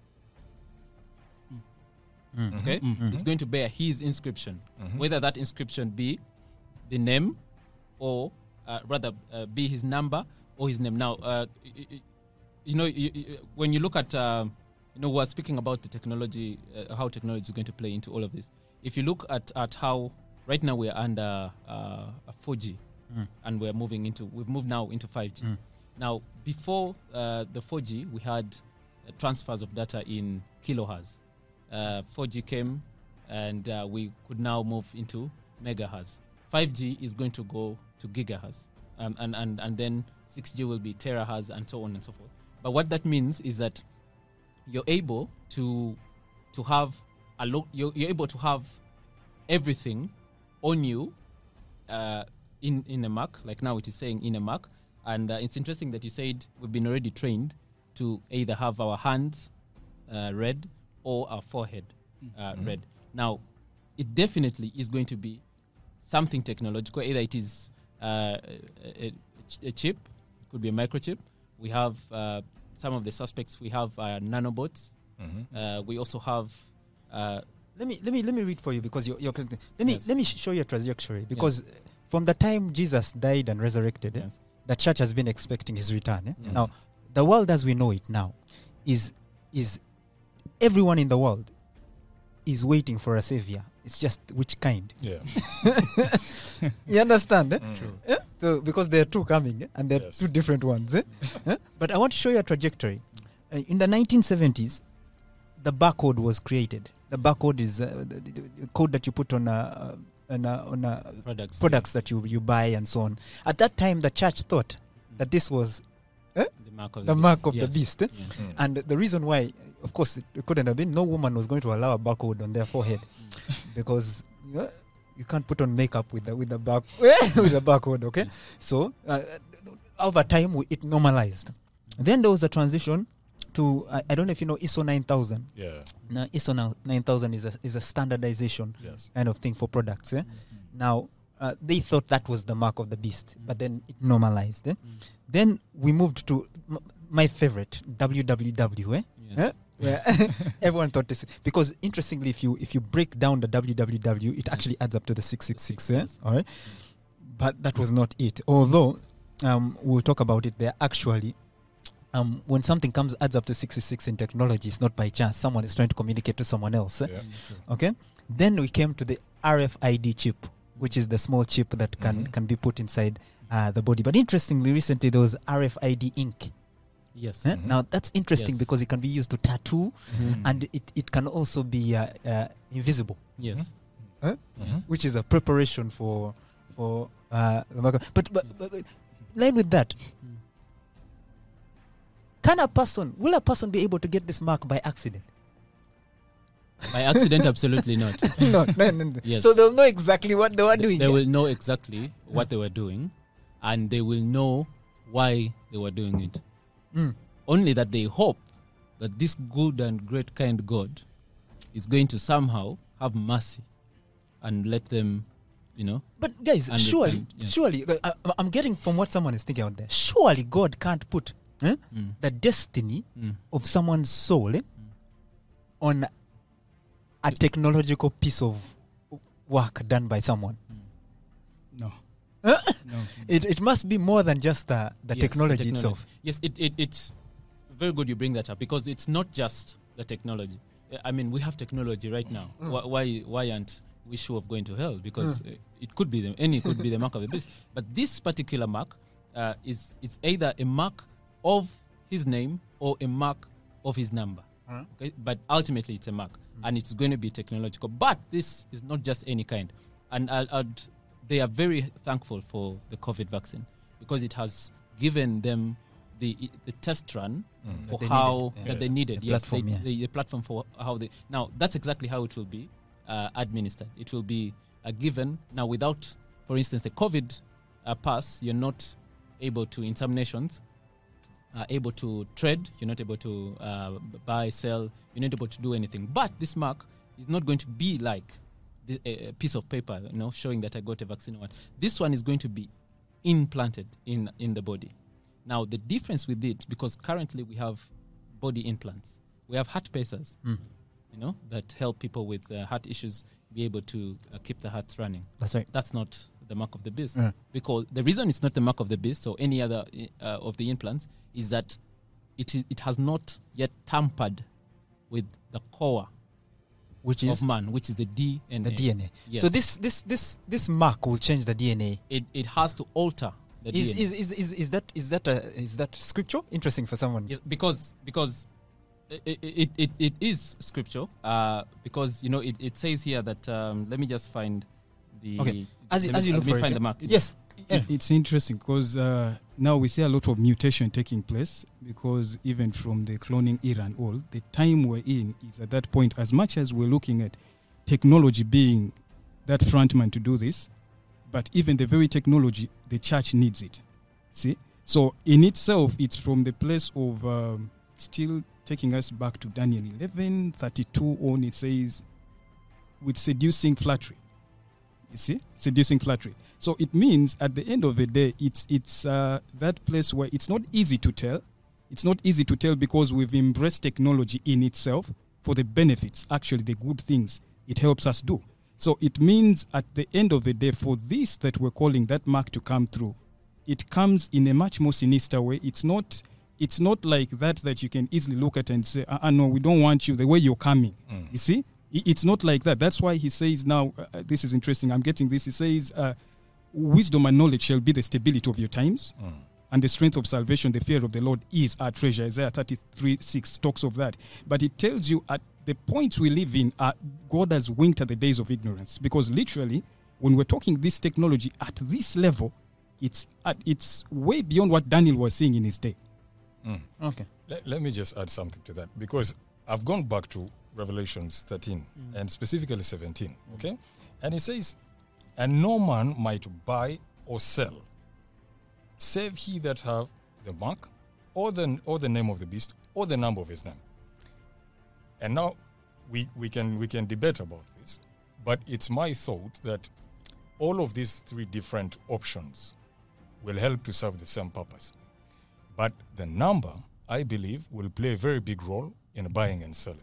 Speaker 1: Mm.
Speaker 3: Okay,
Speaker 1: Mhm.
Speaker 3: it's going to bear his inscription,
Speaker 5: Mhm.
Speaker 3: whether that inscription be the name or uh, rather uh, be his number or his name. Now, uh, y- y- you know, y- y- when you look at, uh, you know, we're speaking about the technology, uh, how technology is going to play into all of this. If you look at, at how right now we're under uh, a four G
Speaker 1: Mm.
Speaker 3: and we're moving into, we've moved now into five G.
Speaker 1: Mm.
Speaker 3: Now, before uh, the four G, we had uh, transfers of data in kilohertz. Uh, four G came and uh, we could now move into megahertz. five G is going to go to gigahertz, um, and, and, and then six G will be terahertz and so on and so forth. But what that means is that you're able to to have a lo- you're, you're able to have everything on you uh, in in a Mac, like now it is saying in a Mac. And uh, it's interesting that you said we've been already trained to either have our hands uh, read or our forehead uh,
Speaker 5: Mhm.
Speaker 3: read. Now, it definitely is going to be something technological. Either it is uh, a, a, a chip, it could be a microchip. We have uh, some of the suspects. We have uh, nanobots.
Speaker 5: Mhm.
Speaker 3: Uh, we also have. Uh,
Speaker 1: Let me let me let me read for you because you're, you're let me
Speaker 3: Yes.
Speaker 1: let me sh- show you a trajectory because from the time Jesus died and resurrected, eh,
Speaker 3: yes.
Speaker 1: the church has been expecting his return. Eh?
Speaker 3: Yes.
Speaker 1: Now, the world as we know it now is is everyone in the world is waiting for a savior. It's just which kind.
Speaker 5: Yeah.
Speaker 1: You understand? Eh?
Speaker 5: Mm.
Speaker 1: Eh? So because there are two coming, eh? and there are
Speaker 5: Yes.
Speaker 1: two different ones. Eh? Eh? But I want to show you a trajectory. Uh, in the nineteen seventies, the barcode was created. The barcode is uh, the, the, the code that you put on a, on a, on a
Speaker 3: Products.
Speaker 1: products that you, you buy and so on. At that time, the church thought that this was
Speaker 3: The mark of
Speaker 1: the
Speaker 3: the,
Speaker 1: mark
Speaker 3: beast.
Speaker 1: of
Speaker 3: Yes.
Speaker 1: the beast. Eh?
Speaker 3: Yes.
Speaker 5: Mm.
Speaker 1: And the reason why, of course, it, it couldn't have been, no woman was going to allow a barcode on their forehead because you, know, you can't put on makeup with the with the bar with the barcode. Okay,
Speaker 3: Yes.
Speaker 1: so uh, over time we, it normalized. Then there was a transition to I, I don't know if you know I S O nine thousand.
Speaker 5: Yeah.
Speaker 1: Now I S O nine thousand is a is a standardization
Speaker 5: Yes.
Speaker 1: kind of thing for products. Eh? Now uh, they thought that was the mark of the beast, but then it normalized. Eh? Then we moved to m- my favorite W W W. Eh?
Speaker 3: Yes.
Speaker 1: Eh? Where everyone thought this because interestingly, if you if you break down the W W W, it actually adds up to the six six six. Eh?
Speaker 3: Yes.
Speaker 1: All right, but that was not it. Although um, we'll talk about it there. Actually, um, when something comes adds up to six six six in technology, it's not by chance. Someone is trying to communicate to someone else. Eh?
Speaker 5: Yeah.
Speaker 1: Okay. Then we came to the R F I D chip, which is the small chip that can
Speaker 5: Mhm.
Speaker 1: can be put inside uh, the body. But interestingly, recently there was R F I D ink.
Speaker 3: Yes.
Speaker 1: Eh?
Speaker 5: Mhm.
Speaker 1: Now that's interesting
Speaker 3: Yes.
Speaker 1: because it can be used to tattoo,
Speaker 3: Mhm.
Speaker 1: and it, it can also be uh, uh, invisible,
Speaker 3: Yes.
Speaker 1: Huh?
Speaker 3: Yes.
Speaker 1: which is a preparation for for uh, the mark. But, but, but, but line with that,
Speaker 3: Mm.
Speaker 1: can a person will a person be able to get this mark by accident?
Speaker 3: By accident, absolutely not.
Speaker 1: no, no, no, no.
Speaker 3: Yes.
Speaker 1: So they'll know exactly what they were
Speaker 3: They,
Speaker 1: doing.
Speaker 3: they will know exactly what they were doing, and they will know why they were doing it.
Speaker 1: Mm.
Speaker 3: Only that they hope that this good and great kind God is going to somehow have mercy and let them, you know.
Speaker 1: But guys,
Speaker 3: And-
Speaker 1: surely,
Speaker 3: and- yes.
Speaker 1: surely, uh, I, I'm getting from what someone is thinking out there. Surely God can't put eh,
Speaker 3: Mm.
Speaker 1: the destiny
Speaker 3: Mm.
Speaker 1: of someone's soul eh, on a technological piece of work done by someone.
Speaker 2: No.
Speaker 1: Huh?
Speaker 2: no.
Speaker 1: It it must be more than just uh, the
Speaker 3: Yes,
Speaker 1: technology itself.
Speaker 3: Yes, it, it it's very good you bring that up because it's not just the technology. Uh, I mean, we have technology right now. Why why, why aren't we sure of going to hell? Because uh, it could be the, any could be the mark of the beast. But this particular mark uh, is it's either a mark of his name or a mark of his number.
Speaker 1: Huh?
Speaker 3: Okay? But ultimately, it's a mark, and it's going to be technological. But this is not just any kind, and I'll, I'd, they are very thankful for the COVID vaccine because it has given them the the test run
Speaker 5: Mm.
Speaker 3: for
Speaker 1: That they
Speaker 3: how
Speaker 1: needed, yeah.
Speaker 3: that they needed.
Speaker 1: The
Speaker 3: yes,
Speaker 1: platform,
Speaker 3: they,
Speaker 1: yeah.
Speaker 3: the, the platform for how they now. That's exactly how it will be uh, administered. It will be uh, given now without, for instance, the COVID uh, pass. You're not able to in some nations. Uh, able to trade, you're not able to uh, b- buy, sell, you're not able to do anything. But this mark is not going to be like the, a, a piece of paper, you know, showing that I got a vaccine or what. This one is going to be implanted in in the body. Now, the difference with it, because currently we have body implants, we have heart pacers,
Speaker 1: Mm.
Speaker 3: you know, that help people with uh, heart issues be able to uh, keep the hearts running.
Speaker 1: That's right.
Speaker 3: That's not the mark of the beast.
Speaker 1: Yeah.
Speaker 3: Because the reason it's not the mark of the beast or any other uh, of the implants is that it is, it has not yet tampered with the core
Speaker 1: Which is
Speaker 3: of man, which is the D N A.
Speaker 1: the D N A.
Speaker 3: Yes.
Speaker 1: So this this this this mark will change the D N A.
Speaker 3: it, it has to alter the
Speaker 1: Is,
Speaker 3: D N A.
Speaker 1: is, is, is, is that is that a, is that scripture? Interesting for someone.
Speaker 3: Yes, because because it it, it, it is scripture. Uh, because you know it, it says here that um, let me just find the
Speaker 1: Okay. As, you-
Speaker 3: let
Speaker 1: as
Speaker 3: me,
Speaker 1: you
Speaker 3: let
Speaker 1: look
Speaker 3: me
Speaker 1: for
Speaker 3: find
Speaker 1: it.
Speaker 3: the mark.
Speaker 1: Yes. Yeah.
Speaker 2: It- It's interesting because uh, now we see a lot of mutation taking place because even from the cloning era and all, the time we're in is at that point, as much as we're looking at technology being that frontman to do this, but even the very technology, the church needs it. See? So in itself, it's from the place of um, still taking us back to Daniel eleven thirty-two on, it says, with seducing flattery. You see, seducing flattery. So it means at the end of the day, it's it's uh, that place where it's not easy to tell. It's not easy to tell because we've embraced technology in itself for the benefits, actually the good things it helps us do. So it means at the end of the day, for this that we're calling that mark to come through, it comes in a much more sinister way. It's not it's not like that that you can easily look at and say, uh, uh, no, we don't want you the way you're coming.
Speaker 5: Mm.
Speaker 2: You see? I- It's not like that. That's why he says now, uh, this is interesting. I'm getting this. He says, uh, wisdom and knowledge shall be the stability of your times,
Speaker 5: Mm.
Speaker 2: and the strength of salvation, the fear of the Lord is our treasure. Isaiah thirty-three six talks of that. But it tells you at the points we live in, uh, God has winked at the days of ignorance. Because literally, when we're talking this technology at this level, it's at, it's way beyond what Daniel was saying in his day.
Speaker 5: Mm.
Speaker 1: Okay.
Speaker 5: Let, let me just add something to that, because I've gone back to Revelations thirteen and specifically seventeen, okay? And it says, and no man might buy or sell, save he that have the mark, or the, or the name of the beast, or the number of his name. And now we, we, can, we can debate about this, but it's my thought that all of these three different options will help to serve the same purpose. But the number, I believe, will play a very big role in buying and selling.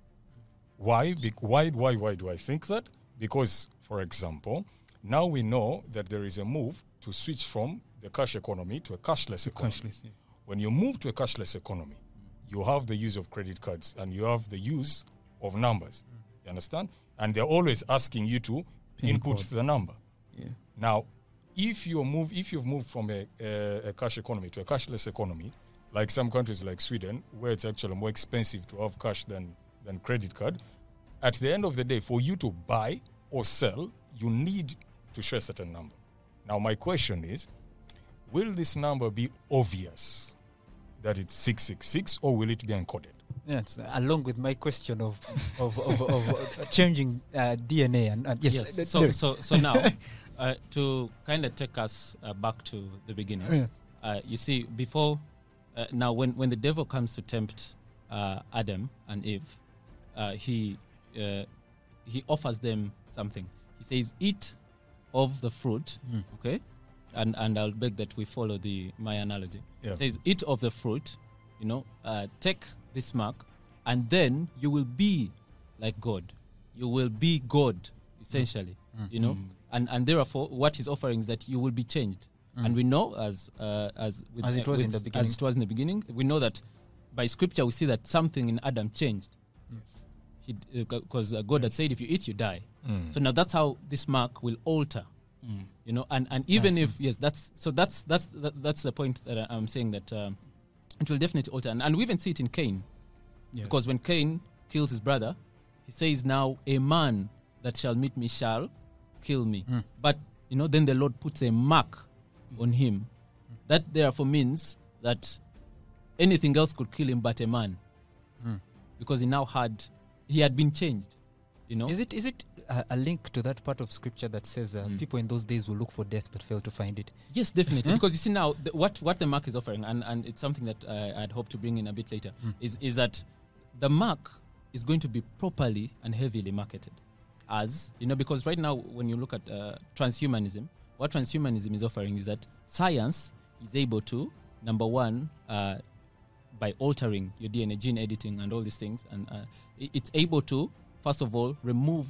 Speaker 5: Why? Be- why, why, why do I think that? Because, for example, now we know that there is a move to switch from the cash economy to a cashless economy.
Speaker 2: Cashless, yes.
Speaker 5: When you move to a cashless economy, you have the use of credit cards and you have the use of numbers. You understand? And they're always asking you to
Speaker 2: Pin
Speaker 5: input
Speaker 2: code.
Speaker 5: the number.
Speaker 2: Yeah.
Speaker 5: Now, if you move, if you've moved from a, a, a cash economy to a cashless economy, like some countries like Sweden, where it's actually more expensive to have cash than, than credit card, at the end of the day, for you to buy or sell, you need to show a certain number. Now, my question is, will this number be obvious that it's six six six, or will it be encoded?
Speaker 1: Yes, along with my question of of, of, of, of changing uh, D N A and uh, yes.
Speaker 3: Yes.
Speaker 1: th-
Speaker 3: So,
Speaker 1: there-
Speaker 3: so, so now, uh, to kind of take us uh, back to the beginning,
Speaker 1: Yeah.
Speaker 3: uh, you see, before, uh, now when, when the devil comes to tempt uh, Adam and Eve, uh, he uh, he offers them something. He says, eat of the fruit,
Speaker 1: Mm.
Speaker 3: okay? And and I'll beg that we follow the my analogy.
Speaker 5: Yeah.
Speaker 3: It says, eat of the fruit, you know, uh, take this mark, and then you will be like God. You will be God, essentially,
Speaker 1: Mm.
Speaker 3: you know.
Speaker 2: Mm.
Speaker 3: And and therefore, what he's offering is that you will be changed.
Speaker 1: Mm.
Speaker 3: And we know, as uh, as with,
Speaker 1: As it
Speaker 3: uh,
Speaker 1: was in
Speaker 3: with-
Speaker 1: the beginning.
Speaker 3: as it was in the beginning, we know that by Scripture we see that something in Adam changed.
Speaker 2: Yes.
Speaker 3: Because uh, God had said, if you eat, you die.
Speaker 5: Mm.
Speaker 3: So now that's how this mark will alter. You know, and, and even
Speaker 1: I
Speaker 3: if yes, that's so that's that's that, that's the point that I'm saying, that um, it will definitely alter, and, and we even see it in Cain,
Speaker 2: Yes.
Speaker 3: because when Cain kills his brother, he says, "Now a man that shall meet me shall kill me."
Speaker 1: Mm.
Speaker 3: But you know, then the Lord puts a mark on him. That therefore means that anything else could kill him but a man,
Speaker 1: Mm.
Speaker 3: because he now had he had been changed. You know,
Speaker 1: Is it is it a, a link to that part of scripture that says uh,
Speaker 3: Mm.
Speaker 1: people in those days will look for death but fail to find it?
Speaker 3: Yes, definitely.
Speaker 1: Huh?
Speaker 3: Because you see now, the, what what the mark is offering, and, and it's something that uh, I'd hope to bring in a bit later,
Speaker 1: Mm.
Speaker 3: is is that the mark is going to be properly and heavily marketed, as you know, because right now when you look at uh, transhumanism, what transhumanism is offering is that science is able to, number one, uh, by altering your D N A, gene editing, and all these things, and uh, it- it's able to, first of all, remove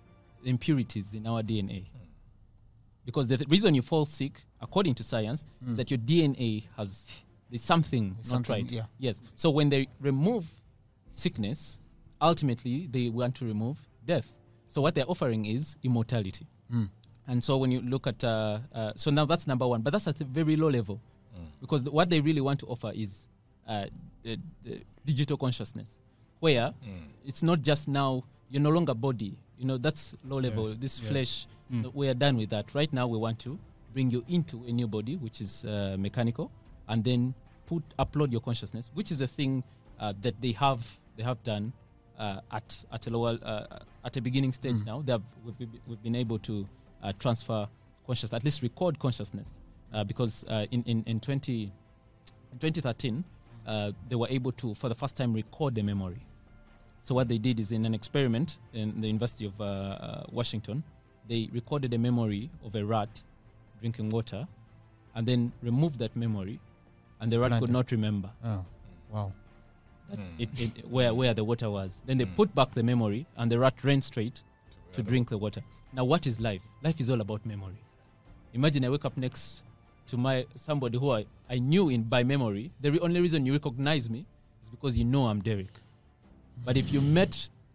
Speaker 3: impurities in our D N A. Because the th- reason you fall sick, according to science, is
Speaker 1: Mm.
Speaker 3: that your D N A has there's something not
Speaker 1: Something,
Speaker 3: right.
Speaker 1: yeah.
Speaker 3: Yes. So when they remove sickness, ultimately they want to remove death. So what they're offering is immortality.
Speaker 1: Mm.
Speaker 3: And so when you look at, uh, uh, so now that's number one, but that's at a very low level,
Speaker 5: Mm.
Speaker 3: because the, what they really want to offer is uh, the, the digital consciousness, where
Speaker 5: Mm.
Speaker 3: it's not just now you're no longer body. You know, that's low level.
Speaker 2: Yeah.
Speaker 3: This
Speaker 2: Yeah.
Speaker 3: flesh,
Speaker 2: Mm.
Speaker 3: uh, we are done with that. Right now, we want to bring you into a new body, which is uh, mechanical, and then put upload your consciousness, which is a thing uh, that they have they have done uh, at at a lower uh, at a beginning stage.
Speaker 1: Mm.
Speaker 3: Now they have we've, we've been able to uh, transfer consciousness, at least record consciousness, uh, because uh, in in in twenty in twenty thirteen uh, they were able to, for the first time, record the memory. So what they did is, in an experiment in the University of uh, uh, Washington, they recorded a memory of a rat drinking water, and then removed that memory, and the rat
Speaker 1: Planted.
Speaker 3: could not remember
Speaker 1: Oh, wow.
Speaker 5: Mm.
Speaker 3: it, it, where where the water was. Then they
Speaker 5: Mm.
Speaker 3: put back the memory, and the rat ran straight to
Speaker 5: Well,
Speaker 3: drink the water. Now, what is life? Life is all about memory. Imagine I wake up next to my somebody who I, I knew in by memory. The re- only reason you recognize me is because you know I'm Derek. But if you met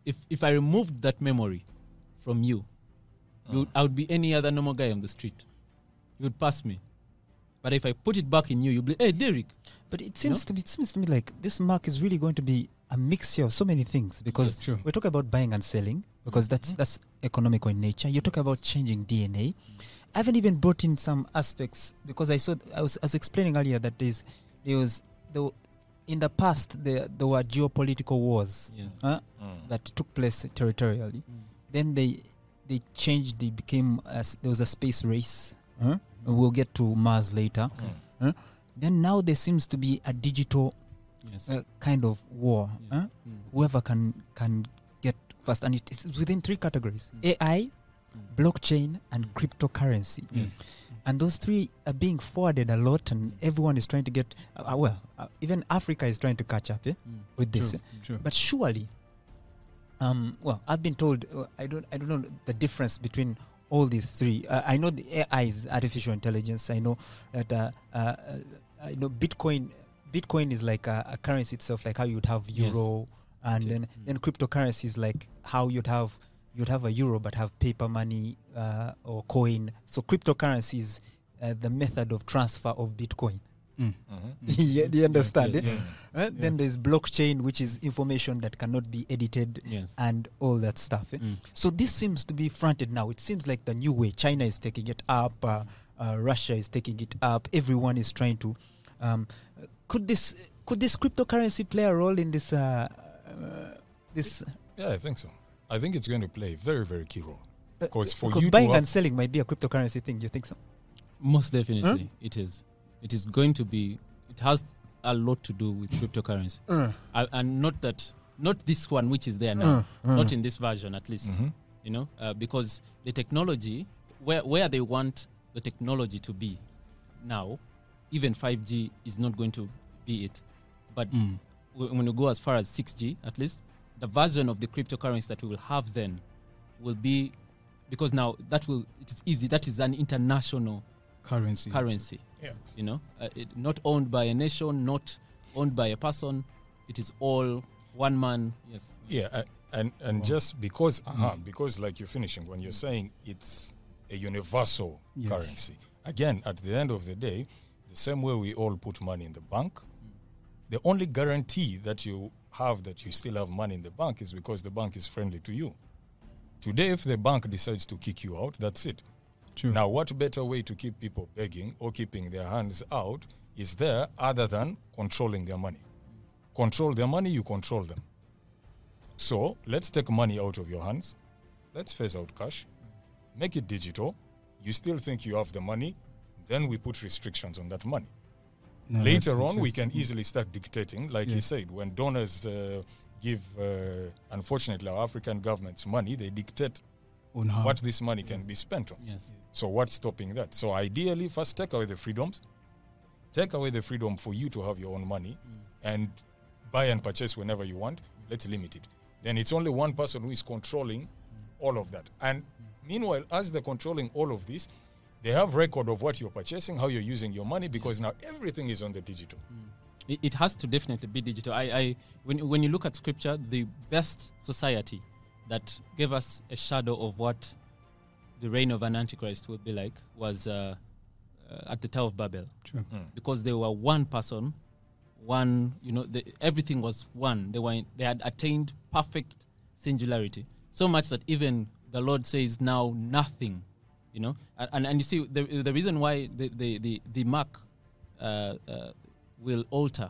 Speaker 3: if if I removed that memory from you, you would, I would be any other normal guy on the street. You would pass me. But if I put it back in you, you'll be, hey, Derek.
Speaker 1: But it seems to me, it seems to me like this mark is really going to be a mixture of so many things, because
Speaker 2: True.
Speaker 1: we're talking about buying and selling, because that's
Speaker 3: Mm-hmm.
Speaker 1: that's economical in nature. You're talking about changing D N A. I haven't even brought in some aspects, because I saw I was, I was explaining earlier that there's there was there, in the past there there were geopolitical wars
Speaker 3: Yes.
Speaker 1: huh,
Speaker 5: Mm.
Speaker 1: that took place territorially. Then they they changed. They became a s there was a space race. Huh? And we'll get to Mars later.
Speaker 5: Mm.
Speaker 1: Huh? Then now there seems to be a digital
Speaker 3: Yes.
Speaker 1: uh, kind of war.
Speaker 3: Yes.
Speaker 1: Huh?
Speaker 3: Mm.
Speaker 1: Whoever can can get first, and it, it's within three categories:
Speaker 3: Mm.
Speaker 1: A I,
Speaker 3: Mm.
Speaker 1: blockchain, and cryptocurrency.
Speaker 3: Yes.
Speaker 1: And those three are being forwarded a lot, and everyone is trying to get. Uh, uh, well, uh, even Africa is trying to catch up eh,
Speaker 3: Mm.
Speaker 1: with this.
Speaker 2: True. True.
Speaker 1: But surely, um, well, I've been told uh, I don't I don't know the difference between all these three. Uh, I know the A I is artificial intelligence. I know that uh, uh, uh, I know Bitcoin. Bitcoin is like a, a currency itself, like how you'd have
Speaker 3: Yes.
Speaker 1: euro, and
Speaker 3: It
Speaker 1: then
Speaker 3: is. Mm.
Speaker 1: then cryptocurrency is like how you'd have you'd have a euro but have paper money uh, or coin. So cryptocurrency is uh, the method of transfer of Bitcoin.
Speaker 2: Mm.
Speaker 5: Mhm.
Speaker 1: Yeah, do you understand?
Speaker 3: Yes.
Speaker 1: eh?
Speaker 3: Yeah.
Speaker 1: Uh, Then there's blockchain, which is information that cannot be edited
Speaker 3: Yes.
Speaker 1: and all that stuff. eh?
Speaker 3: Mm.
Speaker 1: So this seems to be fronted now. It seems like the new way. China is taking it up. Uh, uh, Russia is taking it up. Everyone is trying to. Um, could this could this cryptocurrency play a role in this? Uh, uh, this
Speaker 5: Yeah, I think so. I think it's going to play a very, very key role.
Speaker 1: uh,
Speaker 5: Because for
Speaker 1: because
Speaker 5: you to
Speaker 1: buying
Speaker 5: have-
Speaker 1: and selling might be a cryptocurrency thing. You think so?
Speaker 3: Most definitely, it is. It is going to be. It has a lot to do with cryptocurrency,
Speaker 1: Uh,
Speaker 3: uh, and not that, not this one which is there now,
Speaker 1: uh, uh.
Speaker 3: not in this version at least.
Speaker 5: Mhm.
Speaker 3: You know, uh, because the technology, where where they want the technology to be now, even five G is not going to be it. But
Speaker 2: Mm.
Speaker 3: w- when you go as far as six G, at least the version of the cryptocurrency that we will have then will be, because now that will it is easy. That is an international
Speaker 2: Currency.
Speaker 3: currency.
Speaker 5: Yeah.
Speaker 3: You know, uh, it, not owned by a nation, not owned by a person. It is all one man. Yes.
Speaker 5: Yeah, uh, and and just because uh because like you're finishing when you're saying it's a universal
Speaker 2: Yes.
Speaker 5: currency. Again, at the end of the day, the same way we all put money in the bank, the only guarantee that you have that you still have money in the bank is because the bank is friendly to you. Today, if the bank decides to kick you out, that's it.
Speaker 2: True.
Speaker 5: Now, what better way to keep people begging or keeping their hands out is there other than controlling their money? Control their money, you control them. So let's take money out of your hands. Let's phase out cash. Make it digital. You still think you have the money. Then we put restrictions on that money.
Speaker 2: No,
Speaker 5: Later
Speaker 2: that's
Speaker 5: on, we
Speaker 2: interesting.
Speaker 5: can easily start dictating, like
Speaker 2: Yeah.
Speaker 5: he said, when donors uh, give, uh, unfortunately, our African governments money, they dictate
Speaker 2: On how.
Speaker 5: what this money can be spent on.
Speaker 3: Yes.
Speaker 5: So what's stopping that? So ideally, first take away the freedoms. Take away the freedom for you to have your own money and buy and purchase whenever you want. Let's limit it. Then it's only one person who is controlling all of that. And meanwhile, as they're controlling all of this, they have record of what you're purchasing, how you're using your money, because now everything is on the digital.
Speaker 3: It, it has to definitely be digital. I, I when when you look at scripture, the best society that gave us a shadow of what the reign of an antichrist would be like was uh, uh, at the Tower of Babel,
Speaker 2: True.
Speaker 3: because they were one person, one. You know, the, everything was one. They were in, they had attained perfect singularity, so much that even the Lord says now nothing. You know, and and, and you see the the reason why the the the, the mark uh, uh, will alter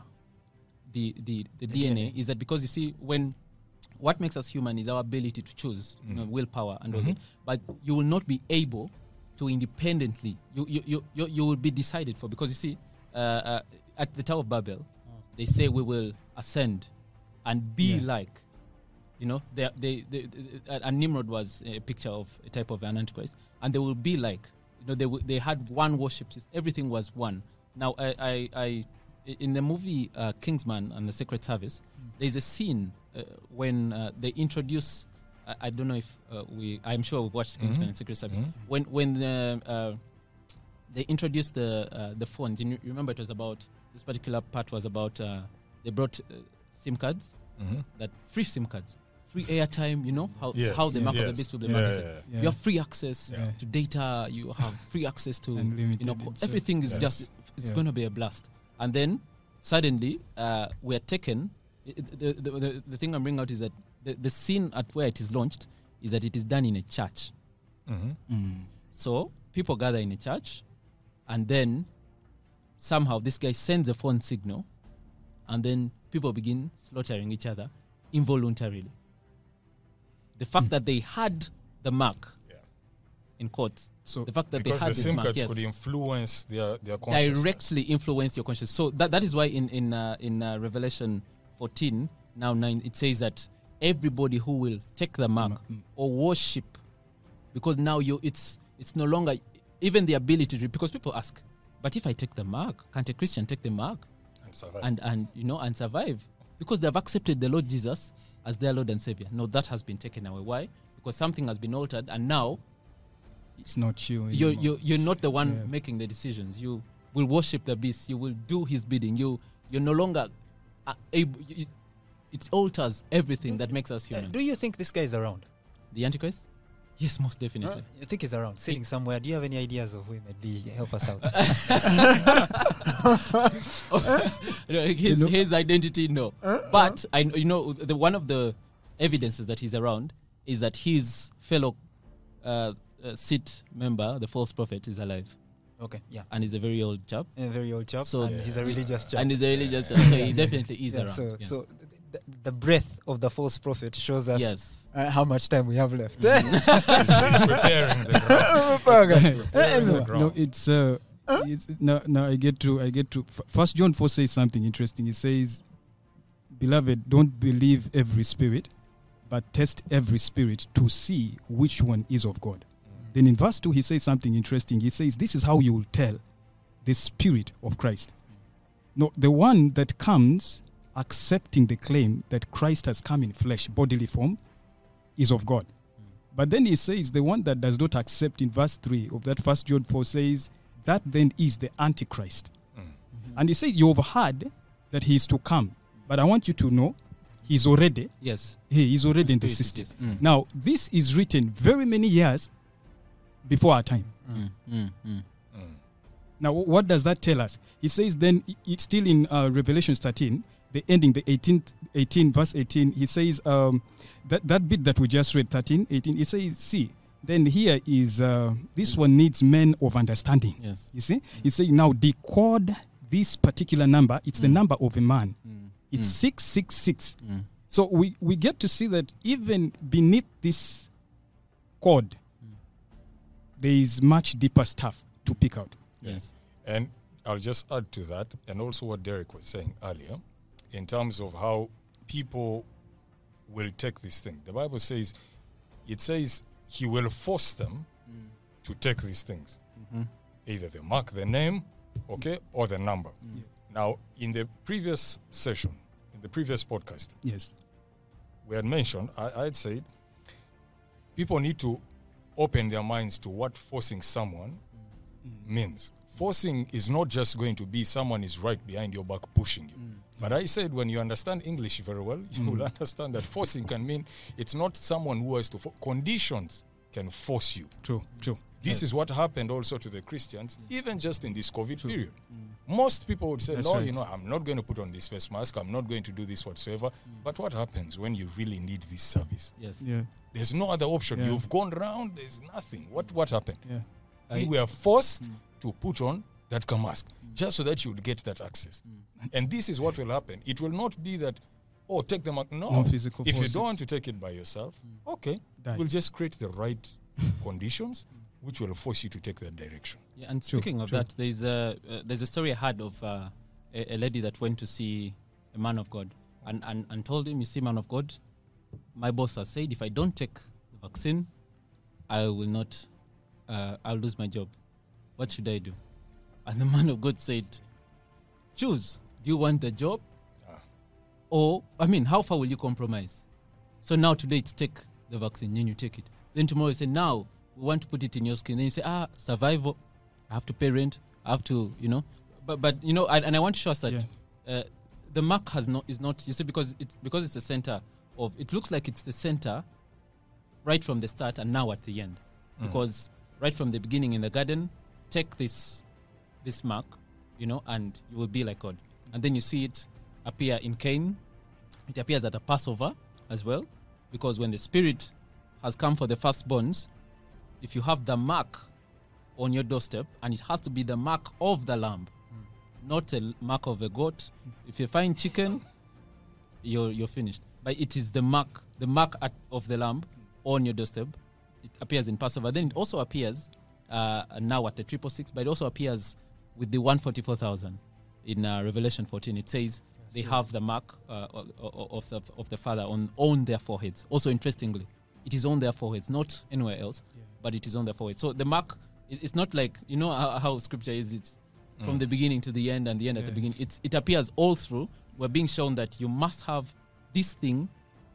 Speaker 3: the the, the, D N A is that because you see when what makes us human is our ability to choose, you know, willpower and all that. But you will not be able to independently. You you you you, you will be decided for, because you see uh, uh, at the Tower of Babel, they say we will ascend and be
Speaker 1: Yeah.
Speaker 3: like. You know, they, they, they, they, uh, and Nimrod was a picture of a type of an antichrist, and they will be like, you know, they w- they had one worship system. Everything was one. Now, I, I, I in the movie uh, Kingsman and the Secret Service, mm. there's a scene uh, when uh, they introduce. I, I don't know if uh, we. I'm sure we've watched Kingsman
Speaker 5: Mhm.
Speaker 3: and Secret Service.
Speaker 5: Mhm.
Speaker 3: When when uh, uh, they introduced the uh, the phones, you remember it was about this particular part was about uh, they brought uh, SIM cards,
Speaker 5: Mhm.
Speaker 3: that free SIM cards free airtime. You know how
Speaker 5: Yes,
Speaker 3: how the mark of the
Speaker 5: yes.
Speaker 3: beast will be
Speaker 5: Yeah,
Speaker 3: marketed.
Speaker 5: yeah, yeah.
Speaker 2: Yeah.
Speaker 3: You have free access
Speaker 2: Yeah.
Speaker 3: to data. You have free access to
Speaker 2: Unlimited
Speaker 3: you know
Speaker 2: and
Speaker 3: co- everything is
Speaker 5: Yes.
Speaker 3: just it's
Speaker 2: Yeah.
Speaker 3: going to be a blast. And then suddenly uh, we are taken. i- i- The, the, the, the thing I'm bringing out is that the, the scene at where it is launched is that it is done in a church.
Speaker 5: Mhm.
Speaker 2: Mm.
Speaker 3: So people gather in a church, and then somehow this guy sends a phone signal, and then people begin slaughtering each other involuntarily. The fact
Speaker 2: Mm.
Speaker 3: that they had the mark
Speaker 5: Yeah.
Speaker 3: in court,
Speaker 2: So
Speaker 3: the fact that
Speaker 5: Because
Speaker 3: they
Speaker 5: the
Speaker 3: had this
Speaker 5: SIM
Speaker 3: mark,
Speaker 5: cards
Speaker 3: yes,
Speaker 5: could influence their their consciousness.
Speaker 3: directly influence your conscience. So that, that is why in in uh, in uh, Revelation fourteen now nine it says that everybody who will take the mark
Speaker 2: Mm.
Speaker 3: or worship, because now you it's it's no longer even the ability to, because people ask, but if I take the mark, can't a Christian take the mark
Speaker 5: And survive.
Speaker 3: and and you know and survive? Because they have accepted the Lord Jesus as their Lord and Savior. No, that has been taken away. Why? Because something has been altered, and now
Speaker 2: it's not you.
Speaker 3: you're
Speaker 2: anymore.
Speaker 3: you're, you're not the one
Speaker 2: Yeah.
Speaker 3: making the decisions. You will worship the beast. You will do his bidding. You you're no longer uh, able. You, it alters everything that makes us
Speaker 1: Uh,
Speaker 3: human.
Speaker 1: do you think this guy is around?
Speaker 3: The Antichrist? Yes, most
Speaker 1: Huh?
Speaker 3: definitely.
Speaker 1: You think he's around, sitting somewhere? Do you have any ideas of who he might be? Help us out.
Speaker 3: No, his
Speaker 2: You know-
Speaker 3: his identity, no. But I, you know, the one of the evidences that he's around is that his fellow uh, uh, seat member, the false prophet, is alive,
Speaker 1: Okay, yeah.
Speaker 3: and he's a very old chap,
Speaker 1: A very old chap,
Speaker 3: So-
Speaker 1: and he's a religious chap.
Speaker 3: and he's a religious. So he definitely is
Speaker 1: yeah,
Speaker 3: around.
Speaker 1: so,
Speaker 3: yes.
Speaker 1: so th- th- the breath of the false prophet shows us
Speaker 3: yes.
Speaker 1: uh, how much time we have left.
Speaker 5: He's, he's preparing the ground. He's preparing the
Speaker 2: No,
Speaker 5: ground.
Speaker 2: it's uh, it's no, no. I get to, I get to. F- First John four says something interesting. He says, "Beloved, don't believe every spirit, but test every spirit to see which one is of God." Then in verse two, he says something interesting. He says, "This is how you will tell the spirit of Christ." No, the one that comes accepting the claim that Christ has come in flesh, bodily form, is of God. But then he says the one that does not accept, in verse three of that First John four says, that then is the Antichrist.
Speaker 5: Mm.
Speaker 2: And he said, you've heard that he is to come, but I want you to know he's already,
Speaker 3: Yes.
Speaker 2: he is already in the
Speaker 3: Spirit
Speaker 2: system.
Speaker 3: it is. Mm.
Speaker 2: Now, this is written very many years before our time.
Speaker 3: Mm, mm, mm.
Speaker 5: Mm.
Speaker 2: Now, wh- what does that tell us? He says then, i- it's still in uh, Revelation thirteen, the ending, the eighteenth, eighteen, verse eighteen, he says, um, that, that bit that we just read, thirteen, eighteen, he says, see, then here is, uh, this
Speaker 3: Yes.
Speaker 2: one needs men of understanding.
Speaker 3: Yes.
Speaker 2: You see? He says, now decode this particular number. It's the
Speaker 3: Mm.
Speaker 2: number of a man.
Speaker 3: Mm,
Speaker 2: It's
Speaker 3: mm,
Speaker 2: six six six.
Speaker 3: mm.
Speaker 2: So we, we get to see that even beneath this code,
Speaker 3: Mm.
Speaker 2: there is much deeper stuff to pick out.
Speaker 3: Yes.
Speaker 5: And I'll just add to that, and also what Derek was saying earlier, in terms of how people will take this thing. The Bible says, it says, he will force them
Speaker 3: Mm.
Speaker 5: to take these things.
Speaker 3: Mm-hmm.
Speaker 5: Either they mark the name, okay, or the number.
Speaker 3: Mm.
Speaker 5: Now, in the previous session, in the previous podcast,
Speaker 2: Yes.
Speaker 5: we had mentioned, I, I had said, people need to open their minds to what forcing someone means. Forcing is not just going to be someone is right behind your back pushing you.
Speaker 3: Mm.
Speaker 5: But I said, when you understand English very well, you
Speaker 2: Mm.
Speaker 5: will understand that forcing can mean it's not someone who has to. Fo- conditions can force you.
Speaker 2: True, true.
Speaker 5: This is what happened also to the Christians, even just in this COVID
Speaker 2: True.
Speaker 5: period.
Speaker 3: Mm.
Speaker 5: Most people would say,
Speaker 2: That's
Speaker 5: no,
Speaker 2: right.
Speaker 5: you know, I'm not going to put on this face mask. I'm not going to do this whatsoever. But what happens when you really need this service?
Speaker 3: Yes.
Speaker 2: Yeah,
Speaker 5: There's no other option.
Speaker 2: Yeah.
Speaker 5: You've gone round. There's nothing. What what happened?
Speaker 2: yeah.
Speaker 5: we
Speaker 3: I-
Speaker 5: were forced
Speaker 3: Mm.
Speaker 5: to put on that mask just so that you would get that access.
Speaker 3: Mm.
Speaker 5: And this is what will happen. It will not be that, oh, take the mask. No.
Speaker 2: No physical
Speaker 5: if you
Speaker 2: forces.
Speaker 5: don't want to take it by yourself, okay,
Speaker 2: Die.
Speaker 5: we'll just create the right conditions which will force you to take that direction.
Speaker 3: Yeah, and
Speaker 2: True,
Speaker 3: speaking of
Speaker 2: true.
Speaker 3: that, there's a uh, there's a story I had of uh, a, a lady that went to see a man of God and, and, and told him, you see, man of God, my boss has said if I don't take the vaccine, I will not, uh, I'll lose my job. What should I do? And the man of God said, choose. Do you want the job?
Speaker 5: Ah.
Speaker 3: Or, I mean, how far will you compromise? So now today it's take the vaccine, then you take it. Then tomorrow you say, now we want to put it in your skin. Then you say, ah, survival. I have to pay rent. I have to, you know. But, but you know, I, and I want to show us that
Speaker 2: Yeah.
Speaker 3: uh, the mark has not, is not, you see, because it's, because it's a center of it looks like it's the center right from the start and now at the end. Mm. Because right from the beginning in the garden, take this this mark, you know, and you will be like God. And then you see it appear in Cain. It appears at the Passover as well, because when the Spirit has come for the firstborns, if you have the mark on your doorstep, and it has to be the mark of the lamb, mm. not a mark of a goat. If you find chicken, you're you're finished. But it is the mark, the mark at, of the lamb on your doorstep. It appears in Passover. Then it also appears uh, now at the triple six, but it also appears with the one forty-four thousand in uh, Revelation fourteen. It says they have the mark uh, of the of the Father on on their foreheads. Also, interestingly, it is on their foreheads, not anywhere else, yeah. but it is on their foreheads. So the mark, it's not like, you know how, how Scripture is. It's mm. from the beginning to the end, and the end yeah. at the beginning. It's it appears all through. We're being shown that you must have this thing,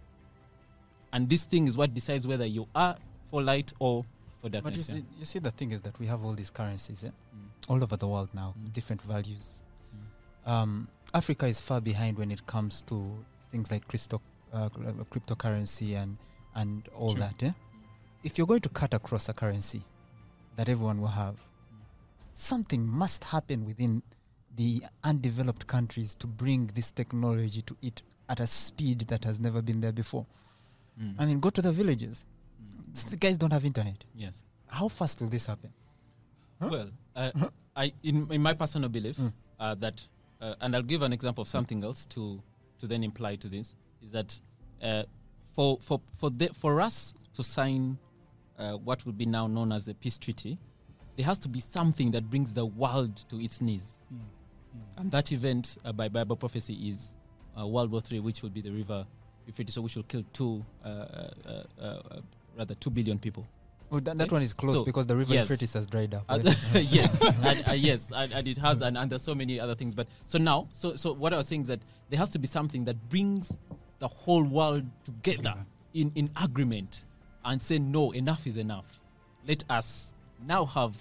Speaker 3: and this thing is what decides whether you are for light or for darkness.
Speaker 1: But you,
Speaker 3: yeah.
Speaker 1: see, you see, the thing is that we have all these currencies, eh? mm. all over the world now,
Speaker 3: mm.
Speaker 1: different values. Mm. Um, Africa is far behind when it comes to things like crypto, uh, cryptocurrency and and all True. that. Eh? Mm. If you're going to cut across a currency that everyone will have, mm. something must happen within the undeveloped countries to bring this technology to it at a speed that has never been there before. Mm. I mean, go to the villages. Mm. The guys don't have internet.
Speaker 3: Yes.
Speaker 1: How fast will this happen?
Speaker 3: Huh? Well, uh, huh? I in, in my personal belief mm. uh, that, uh, and I'll give an example of something else to to then imply to this, is that uh, for for for the, for us to sign uh, what would be now known as the peace treaty, there has to be something that brings the world to its knees. Mm. Mm. And that event uh, by Bible prophecy is uh, World War Three, which will be the river Euphrates, so which will kill two, uh, uh, uh, uh, rather two billion people.
Speaker 1: Oh, that, that okay? one is close so because the river
Speaker 3: yes.
Speaker 1: Euphrates has dried up.
Speaker 3: Uh, yes, and, uh, yes, and, and it has, and, and there's so many other things. But so now, so so what I was saying is that there has to be something that brings the whole world together in, in agreement and say, no, enough is enough. Let us now have,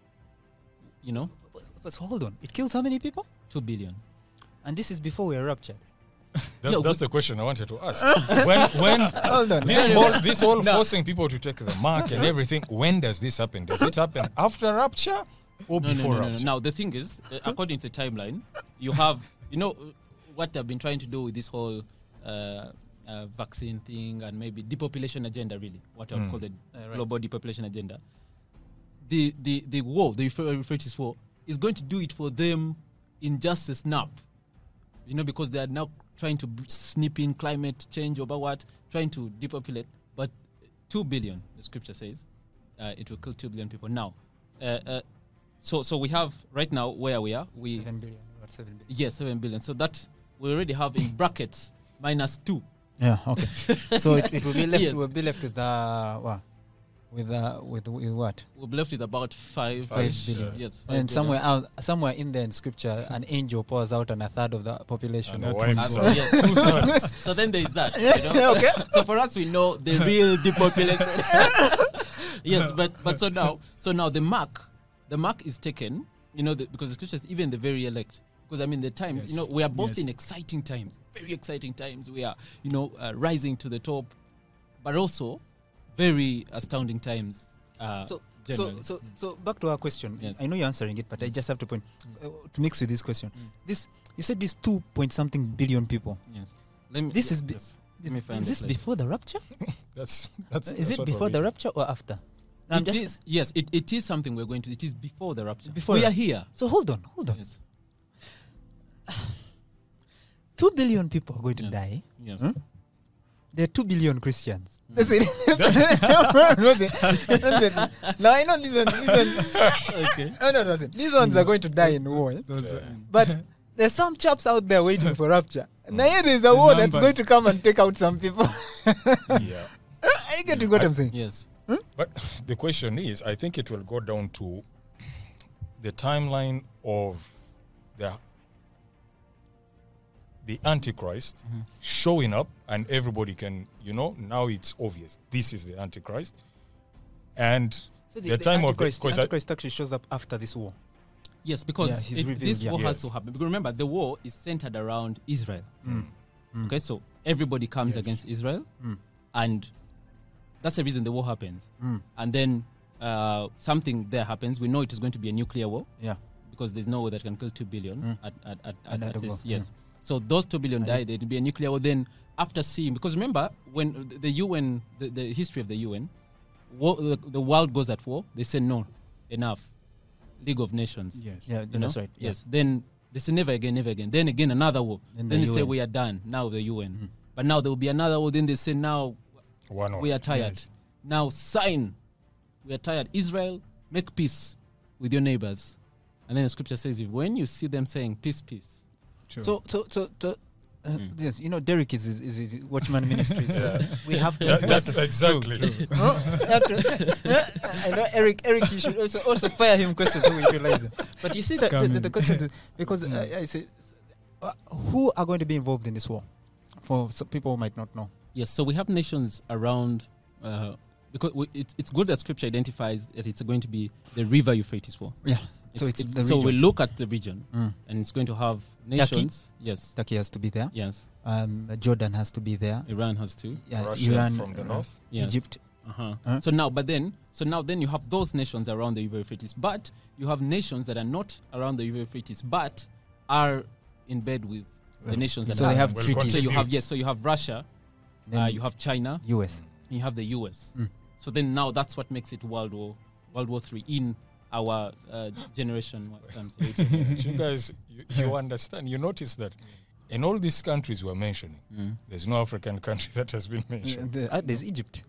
Speaker 3: you know.
Speaker 1: But, but so hold on, it kills how many people?
Speaker 3: Two billion.
Speaker 1: And this is before we are raptured.
Speaker 5: That's,
Speaker 3: no,
Speaker 5: that's the question I wanted to ask. when when
Speaker 1: Hold on.
Speaker 5: this whole, this whole
Speaker 3: No.
Speaker 5: forcing people to take the mark and everything, when does this happen? Does it happen after rapture or
Speaker 3: No,
Speaker 5: before
Speaker 3: no, no, no, no.
Speaker 5: rapture?
Speaker 3: Now, the thing is, uh, according to the timeline, you have, you know, uh, what they've been trying to do with this whole uh, uh, vaccine thing and maybe depopulation agenda, really, what I would
Speaker 5: Mm.
Speaker 3: call the
Speaker 1: Uh, right.
Speaker 3: global depopulation agenda. The, the, the war, the Euphrates war, is going to do it for them in just a snap. You know, because they are now trying to b- snip in climate change or what, trying to depopulate. But two billion, the scripture says, uh, it will kill two billion people. Now, uh, uh, so so we have right now where we are. We
Speaker 1: seven billion. What seven billion?
Speaker 3: yes, seven billion. So that we already have in brackets minus two.
Speaker 1: Yeah. Okay. So it, it will be left.
Speaker 3: Yes.
Speaker 1: Will be left with uh, what? With uh, with with what?
Speaker 3: We'll be left with about five,
Speaker 1: Five billion.
Speaker 3: Yes, five
Speaker 1: And
Speaker 3: billion.
Speaker 1: somewhere out, somewhere in there in scripture, an angel pours out on a third of the population.
Speaker 5: And
Speaker 1: That
Speaker 5: the
Speaker 1: one
Speaker 5: wipes
Speaker 1: is-
Speaker 5: out.
Speaker 3: Yes, two thirds. So then there is that. You know?
Speaker 1: Okay.
Speaker 3: So for us, we know the real depopulation. Yes, but but so now, so now the mark, the mark is taken. You know, the, because the scriptures, even the very elect. Because I mean, the times.
Speaker 2: Yes.
Speaker 3: You know, we are both
Speaker 2: Yes.
Speaker 3: in exciting times, very exciting times. We are, you know, uh, rising to the top, but also very astounding times. Uh,
Speaker 1: So, so,
Speaker 3: generally.
Speaker 1: so, so back to our question.
Speaker 3: Yes.
Speaker 1: I know you're answering it, but I
Speaker 3: Yes.
Speaker 1: just have to point uh, to mix with this question.
Speaker 3: Mm.
Speaker 1: This you said this two point something billion people.
Speaker 3: Yes. Let me,
Speaker 1: This
Speaker 3: yeah,
Speaker 1: is be-
Speaker 3: yes. Let me find
Speaker 1: Is
Speaker 3: the
Speaker 1: this
Speaker 3: place.
Speaker 1: before the rapture?
Speaker 5: That's that's.
Speaker 1: Is
Speaker 5: that's
Speaker 1: it
Speaker 5: what
Speaker 1: before
Speaker 5: we're
Speaker 1: the
Speaker 5: reading.
Speaker 1: rapture or after? I'm
Speaker 3: It
Speaker 1: just-
Speaker 3: is, yes, it, it is something we're going to. It is before the rapture.
Speaker 1: Before
Speaker 3: we
Speaker 1: the-
Speaker 3: are here.
Speaker 1: So hold on, hold on.
Speaker 3: Yes.
Speaker 1: Two billion people are going to
Speaker 3: Yes.
Speaker 1: die.
Speaker 3: Yes.
Speaker 1: Hmm? There are two billion Christians.
Speaker 3: Mm.
Speaker 1: That's it. That's it. That's it. Now I know these ones. These ones
Speaker 3: Okay.
Speaker 1: no, no, that's it. These ones are going to die in war. eh?
Speaker 2: Those, uh,
Speaker 1: But there's some chaps out there waiting for rapture. Now here there's a war that's
Speaker 2: numbers.
Speaker 1: going to come and take out some people.
Speaker 5: Yeah.
Speaker 1: I get to what I'm saying.
Speaker 3: Yes.
Speaker 5: But the question is, I think it will go down to the timeline of the the Antichrist
Speaker 3: Mhm.
Speaker 5: showing up, and everybody can, you know, now it's obvious this is the Antichrist, and
Speaker 1: So
Speaker 5: the time of the-
Speaker 1: Antichrist, the
Speaker 5: 'cause I-
Speaker 1: Antichrist actually shows up after this war.
Speaker 3: Yes, because
Speaker 1: Yeah, he's
Speaker 3: it-
Speaker 1: revealed,
Speaker 3: this
Speaker 1: yeah.
Speaker 3: war has
Speaker 5: Yes.
Speaker 3: to happen. Because remember, the war is centered around Israel.
Speaker 1: Mm. Mm.
Speaker 3: Okay, so everybody comes
Speaker 2: Yes.
Speaker 3: against Israel,
Speaker 1: Mm.
Speaker 3: and that's the reason the war happens.
Speaker 1: Mm.
Speaker 3: And then uh, something there happens. We know it is going to be a nuclear war
Speaker 1: Yeah.
Speaker 3: because there's no war that can kill two billion
Speaker 1: Mm.
Speaker 3: at, at, at, at,
Speaker 1: Another
Speaker 3: at least.
Speaker 1: war,
Speaker 3: Yes. So those two billion
Speaker 1: And
Speaker 3: died. There'd be a nuclear war. Then after seeing, because remember when the, the U N, the, the history of the U N, war, the, the world goes at war. They say no, enough. League of Nations.
Speaker 2: Yes.
Speaker 1: Yeah,
Speaker 3: You
Speaker 1: that's
Speaker 3: know?
Speaker 1: right.
Speaker 3: Yes. Then they say never again, never again. Then again another war.
Speaker 1: Then
Speaker 3: Then,
Speaker 1: the
Speaker 3: they say
Speaker 1: U N.
Speaker 3: we are done. Now the U N.
Speaker 1: Mm.
Speaker 3: But now there will be another war. Then they say now
Speaker 5: One
Speaker 3: we
Speaker 5: one.
Speaker 3: are tired.
Speaker 2: Yes.
Speaker 3: Now sign. We are tired. Israel, make peace with your neighbors. And then the scripture says, if when you see them saying peace, peace.
Speaker 2: Sure.
Speaker 1: So, so, so, so uh,
Speaker 3: Mm.
Speaker 1: yes, you know, Derek is is, is is Watchman Ministries. So
Speaker 5: Yeah.
Speaker 1: we have to.
Speaker 5: That- that's exactly.
Speaker 1: Oh, have to- I know Eric. Eric, you should also also fire him questions so we utilize them. But you see, the, the, the, the
Speaker 2: coming.
Speaker 1: question is because uh, I say, uh, who are going to be involved in this war? For some people who might not know.
Speaker 3: Yes, so we have nations around, uh, because we, it's, it's good that scripture identifies that it's going to be the river Euphrates war.
Speaker 1: Yeah. So it's,
Speaker 3: It's-
Speaker 1: the
Speaker 3: so
Speaker 1: region.
Speaker 3: we look at the region,
Speaker 1: Mm.
Speaker 3: and it's going to have nations. Yes,
Speaker 1: Turkey has to be there.
Speaker 3: yes.
Speaker 1: Um, Jordan has to be there.
Speaker 3: Iran has to.
Speaker 1: Yeah,
Speaker 5: Russia
Speaker 1: Iran
Speaker 5: from the
Speaker 1: uh,
Speaker 5: north.
Speaker 3: Yes.
Speaker 1: Egypt.
Speaker 3: Uh-huh.
Speaker 1: Huh?
Speaker 3: So now, but then, so now then you have those nations around the river Euphrates, but you have nations that are not around the river Euphrates, but are in bed with the
Speaker 1: Right.
Speaker 3: nations that
Speaker 1: So
Speaker 3: are.
Speaker 1: they have
Speaker 5: Well,
Speaker 1: treaties.
Speaker 3: So you have
Speaker 5: contributes.
Speaker 3: yes, so you have Russia,
Speaker 1: Then
Speaker 3: uh, you have China,
Speaker 1: U S.
Speaker 3: and you have the U S.
Speaker 1: Mm.
Speaker 3: So then now that's what makes it World War World War Three in our uh, generation. What terms?
Speaker 5: you guys, you, you understand. You notice that in all these countries we're mentioning,
Speaker 3: Mm.
Speaker 5: there's no African country that has been mentioned.
Speaker 1: The- uh, there's Egypt.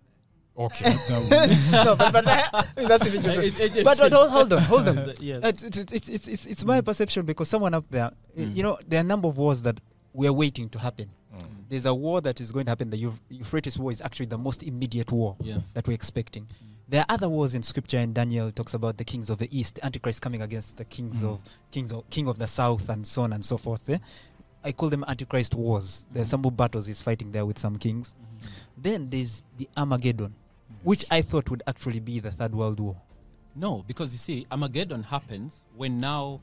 Speaker 5: Okay.
Speaker 1: no, but, but uh, that's in Egypt.
Speaker 3: It- it- it-
Speaker 1: But, but hold, hold on, hold on.
Speaker 3: The- yes.
Speaker 1: Uh, It's, it's, it's, it's, it's, it's my perception because someone up there, uh,
Speaker 3: Mm.
Speaker 1: you know, there are a number of wars that we're waiting to happen.
Speaker 5: Mm.
Speaker 1: There's a war that is going to happen. The Euph- Euphrates War is actually the most immediate war
Speaker 3: Yes.
Speaker 1: that we're expecting. There are other wars in scripture, and Daniel talks about the kings of the east, Antichrist coming against the kings
Speaker 2: Mm.
Speaker 1: of kings of king of the south, and so on and so forth. Eh? I call them Antichrist wars. There's some more battles he's fighting there with some kings.
Speaker 3: Mhm.
Speaker 1: Then there's the Armageddon, which I thought would actually be the Third World War.
Speaker 3: No, because you see, Armageddon happens when now.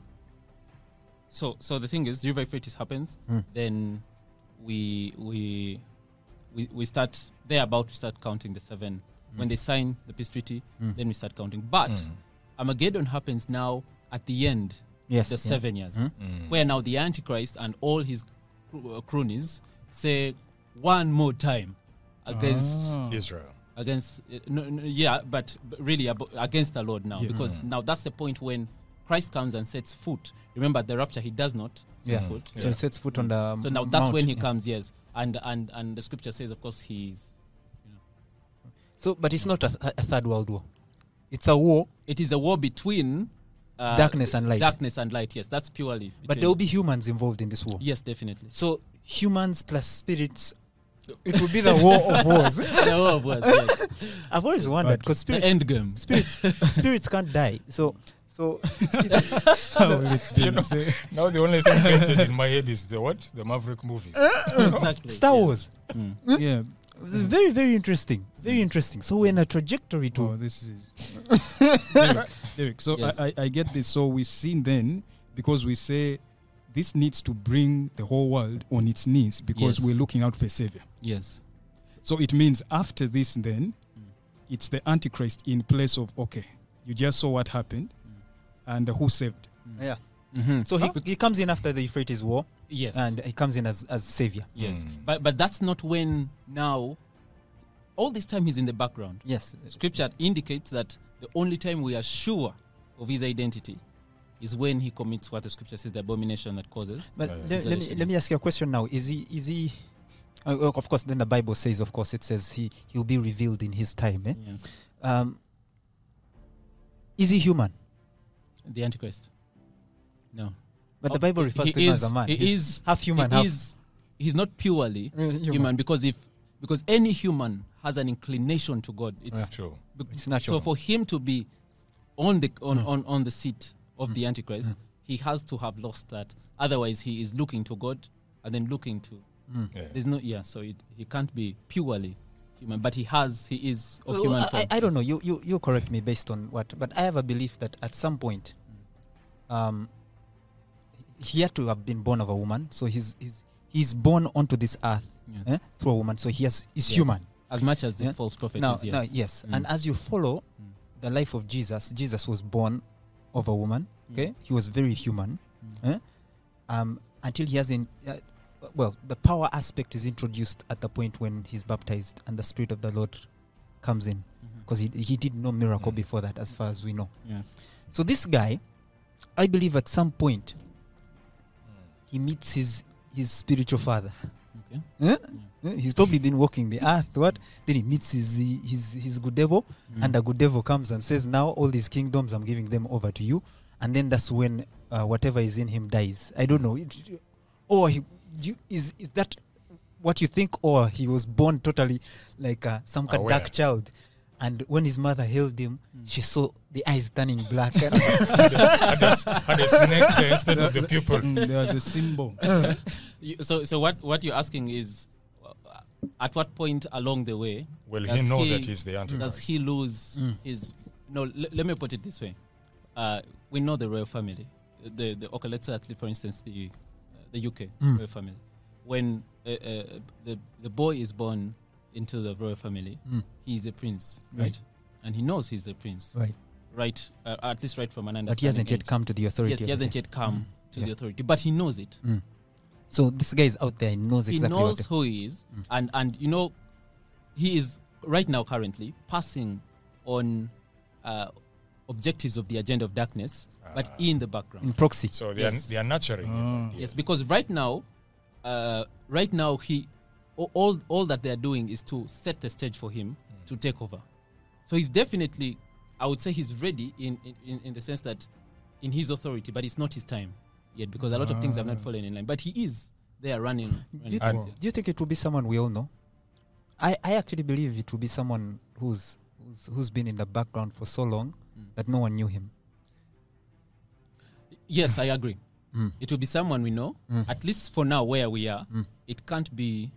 Speaker 3: So, so the thing is, River Euphrates happens,
Speaker 1: Mm.
Speaker 3: then we we we we start. They're about to start counting the seven. When they sign the peace treaty,
Speaker 1: Mm.
Speaker 3: then we start counting. But
Speaker 5: Mm.
Speaker 3: Armageddon happens now at the end,
Speaker 1: Yes,
Speaker 3: the
Speaker 1: yeah.
Speaker 3: seven years,
Speaker 1: Mm.
Speaker 5: Mm.
Speaker 3: where now the Antichrist and all his cr- uh, cronies say one more time against
Speaker 2: Ah.
Speaker 5: Israel.
Speaker 3: against uh, no, no, yeah, but, but really abo- against the Lord now,
Speaker 2: Yes.
Speaker 3: because
Speaker 5: Mm.
Speaker 3: now that's the point when Christ comes and sets foot. Remember, at the rapture he does not set
Speaker 1: Yeah.
Speaker 3: foot.
Speaker 1: So
Speaker 5: Yeah.
Speaker 1: he sets foot on the
Speaker 3: So now that's
Speaker 1: mount,
Speaker 3: when he
Speaker 1: yeah.
Speaker 3: comes, yes, and and and the scripture says, of course, he's.
Speaker 1: So, but it's not a, th- a Third World War. It's a war,
Speaker 3: It is a war between uh,
Speaker 1: darkness and light.
Speaker 3: darkness and light. Yes, that's purely.
Speaker 1: But
Speaker 3: between-
Speaker 1: there will be humans involved in this war.
Speaker 3: yes, definitely.
Speaker 1: So humans plus spirits, it will be the war of wars.
Speaker 3: The war of words, yes.
Speaker 1: I've always wondered because
Speaker 3: The
Speaker 1: spirits,
Speaker 3: end game.
Speaker 1: spirits, spirits can't die. So, so
Speaker 2: How will it be?
Speaker 5: You know,
Speaker 2: Say-
Speaker 5: now the only thing painted in my head is the what? The Maverick movies.
Speaker 3: Exactly.
Speaker 1: Star
Speaker 3: yes.
Speaker 1: Wars,
Speaker 3: Mm.
Speaker 2: yeah.
Speaker 1: It's very, very interesting. Very interesting. So we're in a trajectory to.
Speaker 2: Oh, this is Derek, Derek. So
Speaker 3: Yes.
Speaker 2: I, I, I get this. So we've seen then, because we say this needs to bring the whole world on its knees because
Speaker 3: Yes.
Speaker 2: we're looking out for a savior.
Speaker 3: Yes.
Speaker 2: So it means after this, then
Speaker 3: Mm.
Speaker 2: it's the Antichrist in place of okay, you just saw what happened,
Speaker 3: Mm.
Speaker 2: and who saved?
Speaker 1: Yeah.
Speaker 3: Mhm.
Speaker 1: So he, he comes in after the Euphrates War,
Speaker 3: Yes.
Speaker 1: and he comes in as as savior.
Speaker 3: Yes,
Speaker 5: Mm.
Speaker 3: but but that's not when now. All this time he's in the background.
Speaker 1: Yes.
Speaker 3: Scripture indicates that the only time we are sure of his identity is when he commits what the scripture says, the abomination that causes.
Speaker 1: But
Speaker 5: Uh,
Speaker 1: le- let, me,
Speaker 3: Isolation,
Speaker 1: let me
Speaker 3: yes.
Speaker 1: ask you a question now. Is he? Is he? Uh, well, of course, then the Bible says, of course, it says he he will be revealed in his time. Eh?
Speaker 3: Yes.
Speaker 1: Um, is he human?
Speaker 3: The Antichrist. No.
Speaker 1: But
Speaker 3: Oh,
Speaker 1: the Bible
Speaker 3: he-
Speaker 1: refers
Speaker 3: he
Speaker 1: to him
Speaker 3: is-
Speaker 1: as a man.
Speaker 3: he
Speaker 1: He's
Speaker 3: is-
Speaker 1: half human,
Speaker 3: he
Speaker 1: half
Speaker 3: is, he's not purely
Speaker 1: uh, human.
Speaker 3: human because if because any human has an inclination to God. It's
Speaker 5: True.
Speaker 3: bec-
Speaker 1: It's natural.
Speaker 3: So for him to be on the on,
Speaker 1: Mm.
Speaker 3: on, on the seat of
Speaker 1: Mm.
Speaker 3: the Antichrist,
Speaker 1: Mm.
Speaker 3: he has to have lost that. Otherwise, he is looking to God and then looking to.
Speaker 1: Mm.
Speaker 5: Yeah.
Speaker 3: There's no yeah. So it, he can't be purely human, but he has. He is of
Speaker 1: Well,
Speaker 3: human
Speaker 1: I,
Speaker 3: form.
Speaker 1: I don't know. You, you you correct me based on what, but I have a belief that at some point, um, he had to have been born of a woman. So he's he's he's born onto this earth
Speaker 3: Yes.
Speaker 1: eh, through a woman. So he has is
Speaker 3: Yes.
Speaker 1: human.
Speaker 3: As much as the
Speaker 1: Yeah.
Speaker 3: false prophet
Speaker 1: Now,
Speaker 3: is, yes.
Speaker 1: now, yes.
Speaker 3: Mm.
Speaker 1: And as you follow
Speaker 3: Mm.
Speaker 1: the life of Jesus, Jesus was born of a woman. Okay, he was very human.
Speaker 3: Mm.
Speaker 1: Eh? Um, until he hasn't. Uh, well, the power aspect is introduced at the point when he's baptized and the Spirit of the Lord comes in,
Speaker 3: Mhm.
Speaker 1: because he he did no miracle
Speaker 5: Mm.
Speaker 1: before that, as far as we know.
Speaker 3: Yes.
Speaker 1: So this guy, I believe, at some point he meets his his spiritual father.
Speaker 3: Okay.
Speaker 1: Eh?
Speaker 3: Yes.
Speaker 1: Eh, He's probably been walking the earth. What? Then he meets his his his good devil,
Speaker 3: Mm.
Speaker 1: and the good devil comes and says, "Now all these kingdoms, I'm giving them over to you." And then that's when uh, whatever is in him dies. I don't know. It, or he, you, is is that what you think, or he was born totally like uh, some kind of
Speaker 5: Aware.
Speaker 1: dark child, and when his mother held him, she saw the eyes turning black.
Speaker 5: had, a, had a snake there instead of the pupil.
Speaker 2: Mm, there was a symbol.
Speaker 3: You- so, so what, what you're asking is, uh, at what point along the way
Speaker 5: Will
Speaker 3: does
Speaker 5: he know
Speaker 3: he-
Speaker 5: that he's the
Speaker 3: does
Speaker 5: Antichrist?
Speaker 3: he lose
Speaker 1: Mm.
Speaker 3: his? No, l- let me put it this way: uh, we know the royal family. The, the okay, let's say actually, for instance, the uh, the U K
Speaker 1: Mm.
Speaker 3: royal family. When uh, uh, the the boy is born into the royal family,
Speaker 1: Mm.
Speaker 3: he is a prince,
Speaker 1: Right.
Speaker 3: right? And he knows he's a prince,
Speaker 1: Right.
Speaker 3: right? Uh, at least right from an understanding.
Speaker 1: But he hasn't yet
Speaker 3: age.
Speaker 1: come to the authority.
Speaker 3: Yes, he
Speaker 1: of
Speaker 3: hasn't
Speaker 1: the
Speaker 3: yet come to
Speaker 1: Yeah.
Speaker 3: the authority, but he knows it.
Speaker 1: Mm. So this guy is out there. He knows exactly
Speaker 3: he knows
Speaker 1: what.
Speaker 3: who he is,
Speaker 1: Mm.
Speaker 3: and and you know, he is right now currently passing on uh, objectives of the agenda of darkness, but
Speaker 5: Ah.
Speaker 3: in the background.
Speaker 1: In proxy.
Speaker 5: So they are
Speaker 3: Yes.
Speaker 5: they are nurturing him.
Speaker 2: Ah.
Speaker 3: Yes, because right now, uh, right now he a- all all that they are doing is to set the stage for him to take over. So he's definitely, I would say, he's ready in in, in, in the sense that in his authority, but it's not his time yet because a lot of things have not
Speaker 2: Ah.
Speaker 3: fallen in line. But he is there running. running
Speaker 1: you
Speaker 3: things,
Speaker 5: think-
Speaker 3: yes.
Speaker 1: Do you think it will be someone we all know? I, I actually believe it will be someone who's who's, who's been in the background for so long
Speaker 3: Mm.
Speaker 1: that no one knew him.
Speaker 3: Yes, I agree.
Speaker 1: Mm.
Speaker 3: It will be someone we know,
Speaker 1: Mm.
Speaker 3: at least for now where we are.
Speaker 1: Mm.
Speaker 3: It can't be,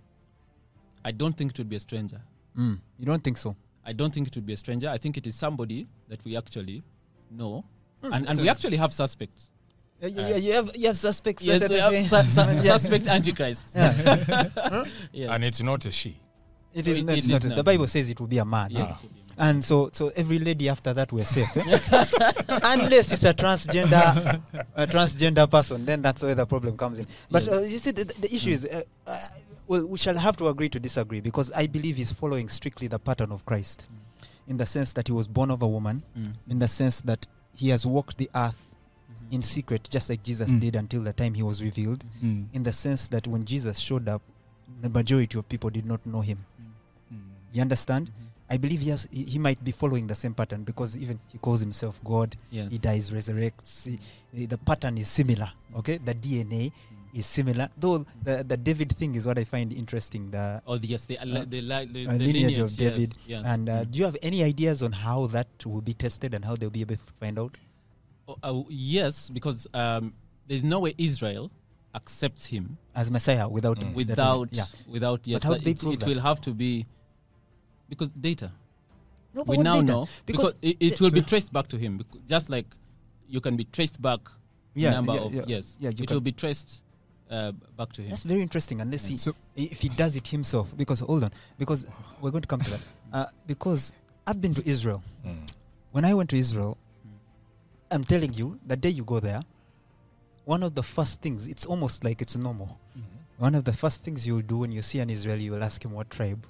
Speaker 3: I don't think it would be a stranger.
Speaker 1: Mm. You don't think so?
Speaker 3: I don't think it would be a stranger. I think it is somebody that we actually know.
Speaker 1: Mm.
Speaker 3: And, and we actually have suspects.
Speaker 1: Yeah, yeah, you have you have suspects.
Speaker 3: Yes, we have su- su-
Speaker 1: Yeah.
Speaker 3: suspect antichrist.
Speaker 1: Yeah.
Speaker 3: Yes.
Speaker 5: And it's not a she.
Speaker 1: It is,
Speaker 3: It-
Speaker 1: not,
Speaker 3: it
Speaker 1: it's
Speaker 3: is
Speaker 1: not.
Speaker 3: not.
Speaker 1: The Bible says it will be a man.
Speaker 3: Yes,
Speaker 5: Ah.
Speaker 3: to be a man.
Speaker 1: And so, so every lady after that we're safe. eh? Unless it's a transgender, a transgender person, then that's where the problem comes in. But
Speaker 3: Yes.
Speaker 1: uh, you see, the, the issue is, uh, uh, well, we shall have to agree to disagree because I believe he's following strictly the pattern of Christ, in the sense that he was born of a woman,
Speaker 3: Mm.
Speaker 1: in the sense that he has walked the earth
Speaker 3: Mhm.
Speaker 1: in secret, just like Jesus
Speaker 2: Mm.
Speaker 1: did until the time he was revealed.
Speaker 2: Mm.
Speaker 1: In the sense that when Jesus showed up, the majority of people did not know him.
Speaker 2: Mm.
Speaker 1: You understand?
Speaker 3: Mhm.
Speaker 1: I believe he, has, he, he might be following the same pattern because even he calls himself God.
Speaker 3: Yes.
Speaker 1: He dies, resurrects. He- he- the pattern is similar. Okay, the D N A is similar. Though the, the David thing is what I find interesting. The
Speaker 3: Oh, the- yes, the,
Speaker 1: Uh,
Speaker 3: the, li- the,
Speaker 1: uh,
Speaker 3: the
Speaker 1: lineage of
Speaker 3: yes,
Speaker 1: David.
Speaker 3: yes.
Speaker 1: and uh,
Speaker 3: Mm.
Speaker 1: do you have any ideas on how that will be tested and how they'll be able to find out?
Speaker 3: Oh, uh, yes, because um, there's no way Israel accepts him
Speaker 1: As Messiah without
Speaker 5: Mm.
Speaker 1: that-
Speaker 3: without
Speaker 1: yeah.
Speaker 3: without yes.
Speaker 1: But how
Speaker 3: that
Speaker 1: do they
Speaker 3: it,
Speaker 1: prove
Speaker 3: it
Speaker 1: that?
Speaker 3: will have to be because data.
Speaker 1: No,
Speaker 3: We
Speaker 1: what
Speaker 3: now
Speaker 1: data?
Speaker 3: know
Speaker 1: because
Speaker 3: because it, it will be
Speaker 2: So-
Speaker 3: traced back to him, bec- just like you can be traced back. the
Speaker 1: yeah,
Speaker 3: number
Speaker 1: yeah,
Speaker 3: of
Speaker 1: yeah,
Speaker 3: yes,
Speaker 1: yeah, you
Speaker 3: it
Speaker 1: can-
Speaker 3: will be traced uh, back to him.
Speaker 1: That's very interesting. Unless he,
Speaker 2: So,
Speaker 1: if he does it himself, because hold on, because we're going to come to that. Uh, because I've been to Israel.
Speaker 5: Mm.
Speaker 1: When I went to Israel, I'm telling you, the day you go there, one of the first things, it's almost like it's normal. One of the first things you'll do when you see an Israeli, you will ask him what tribe.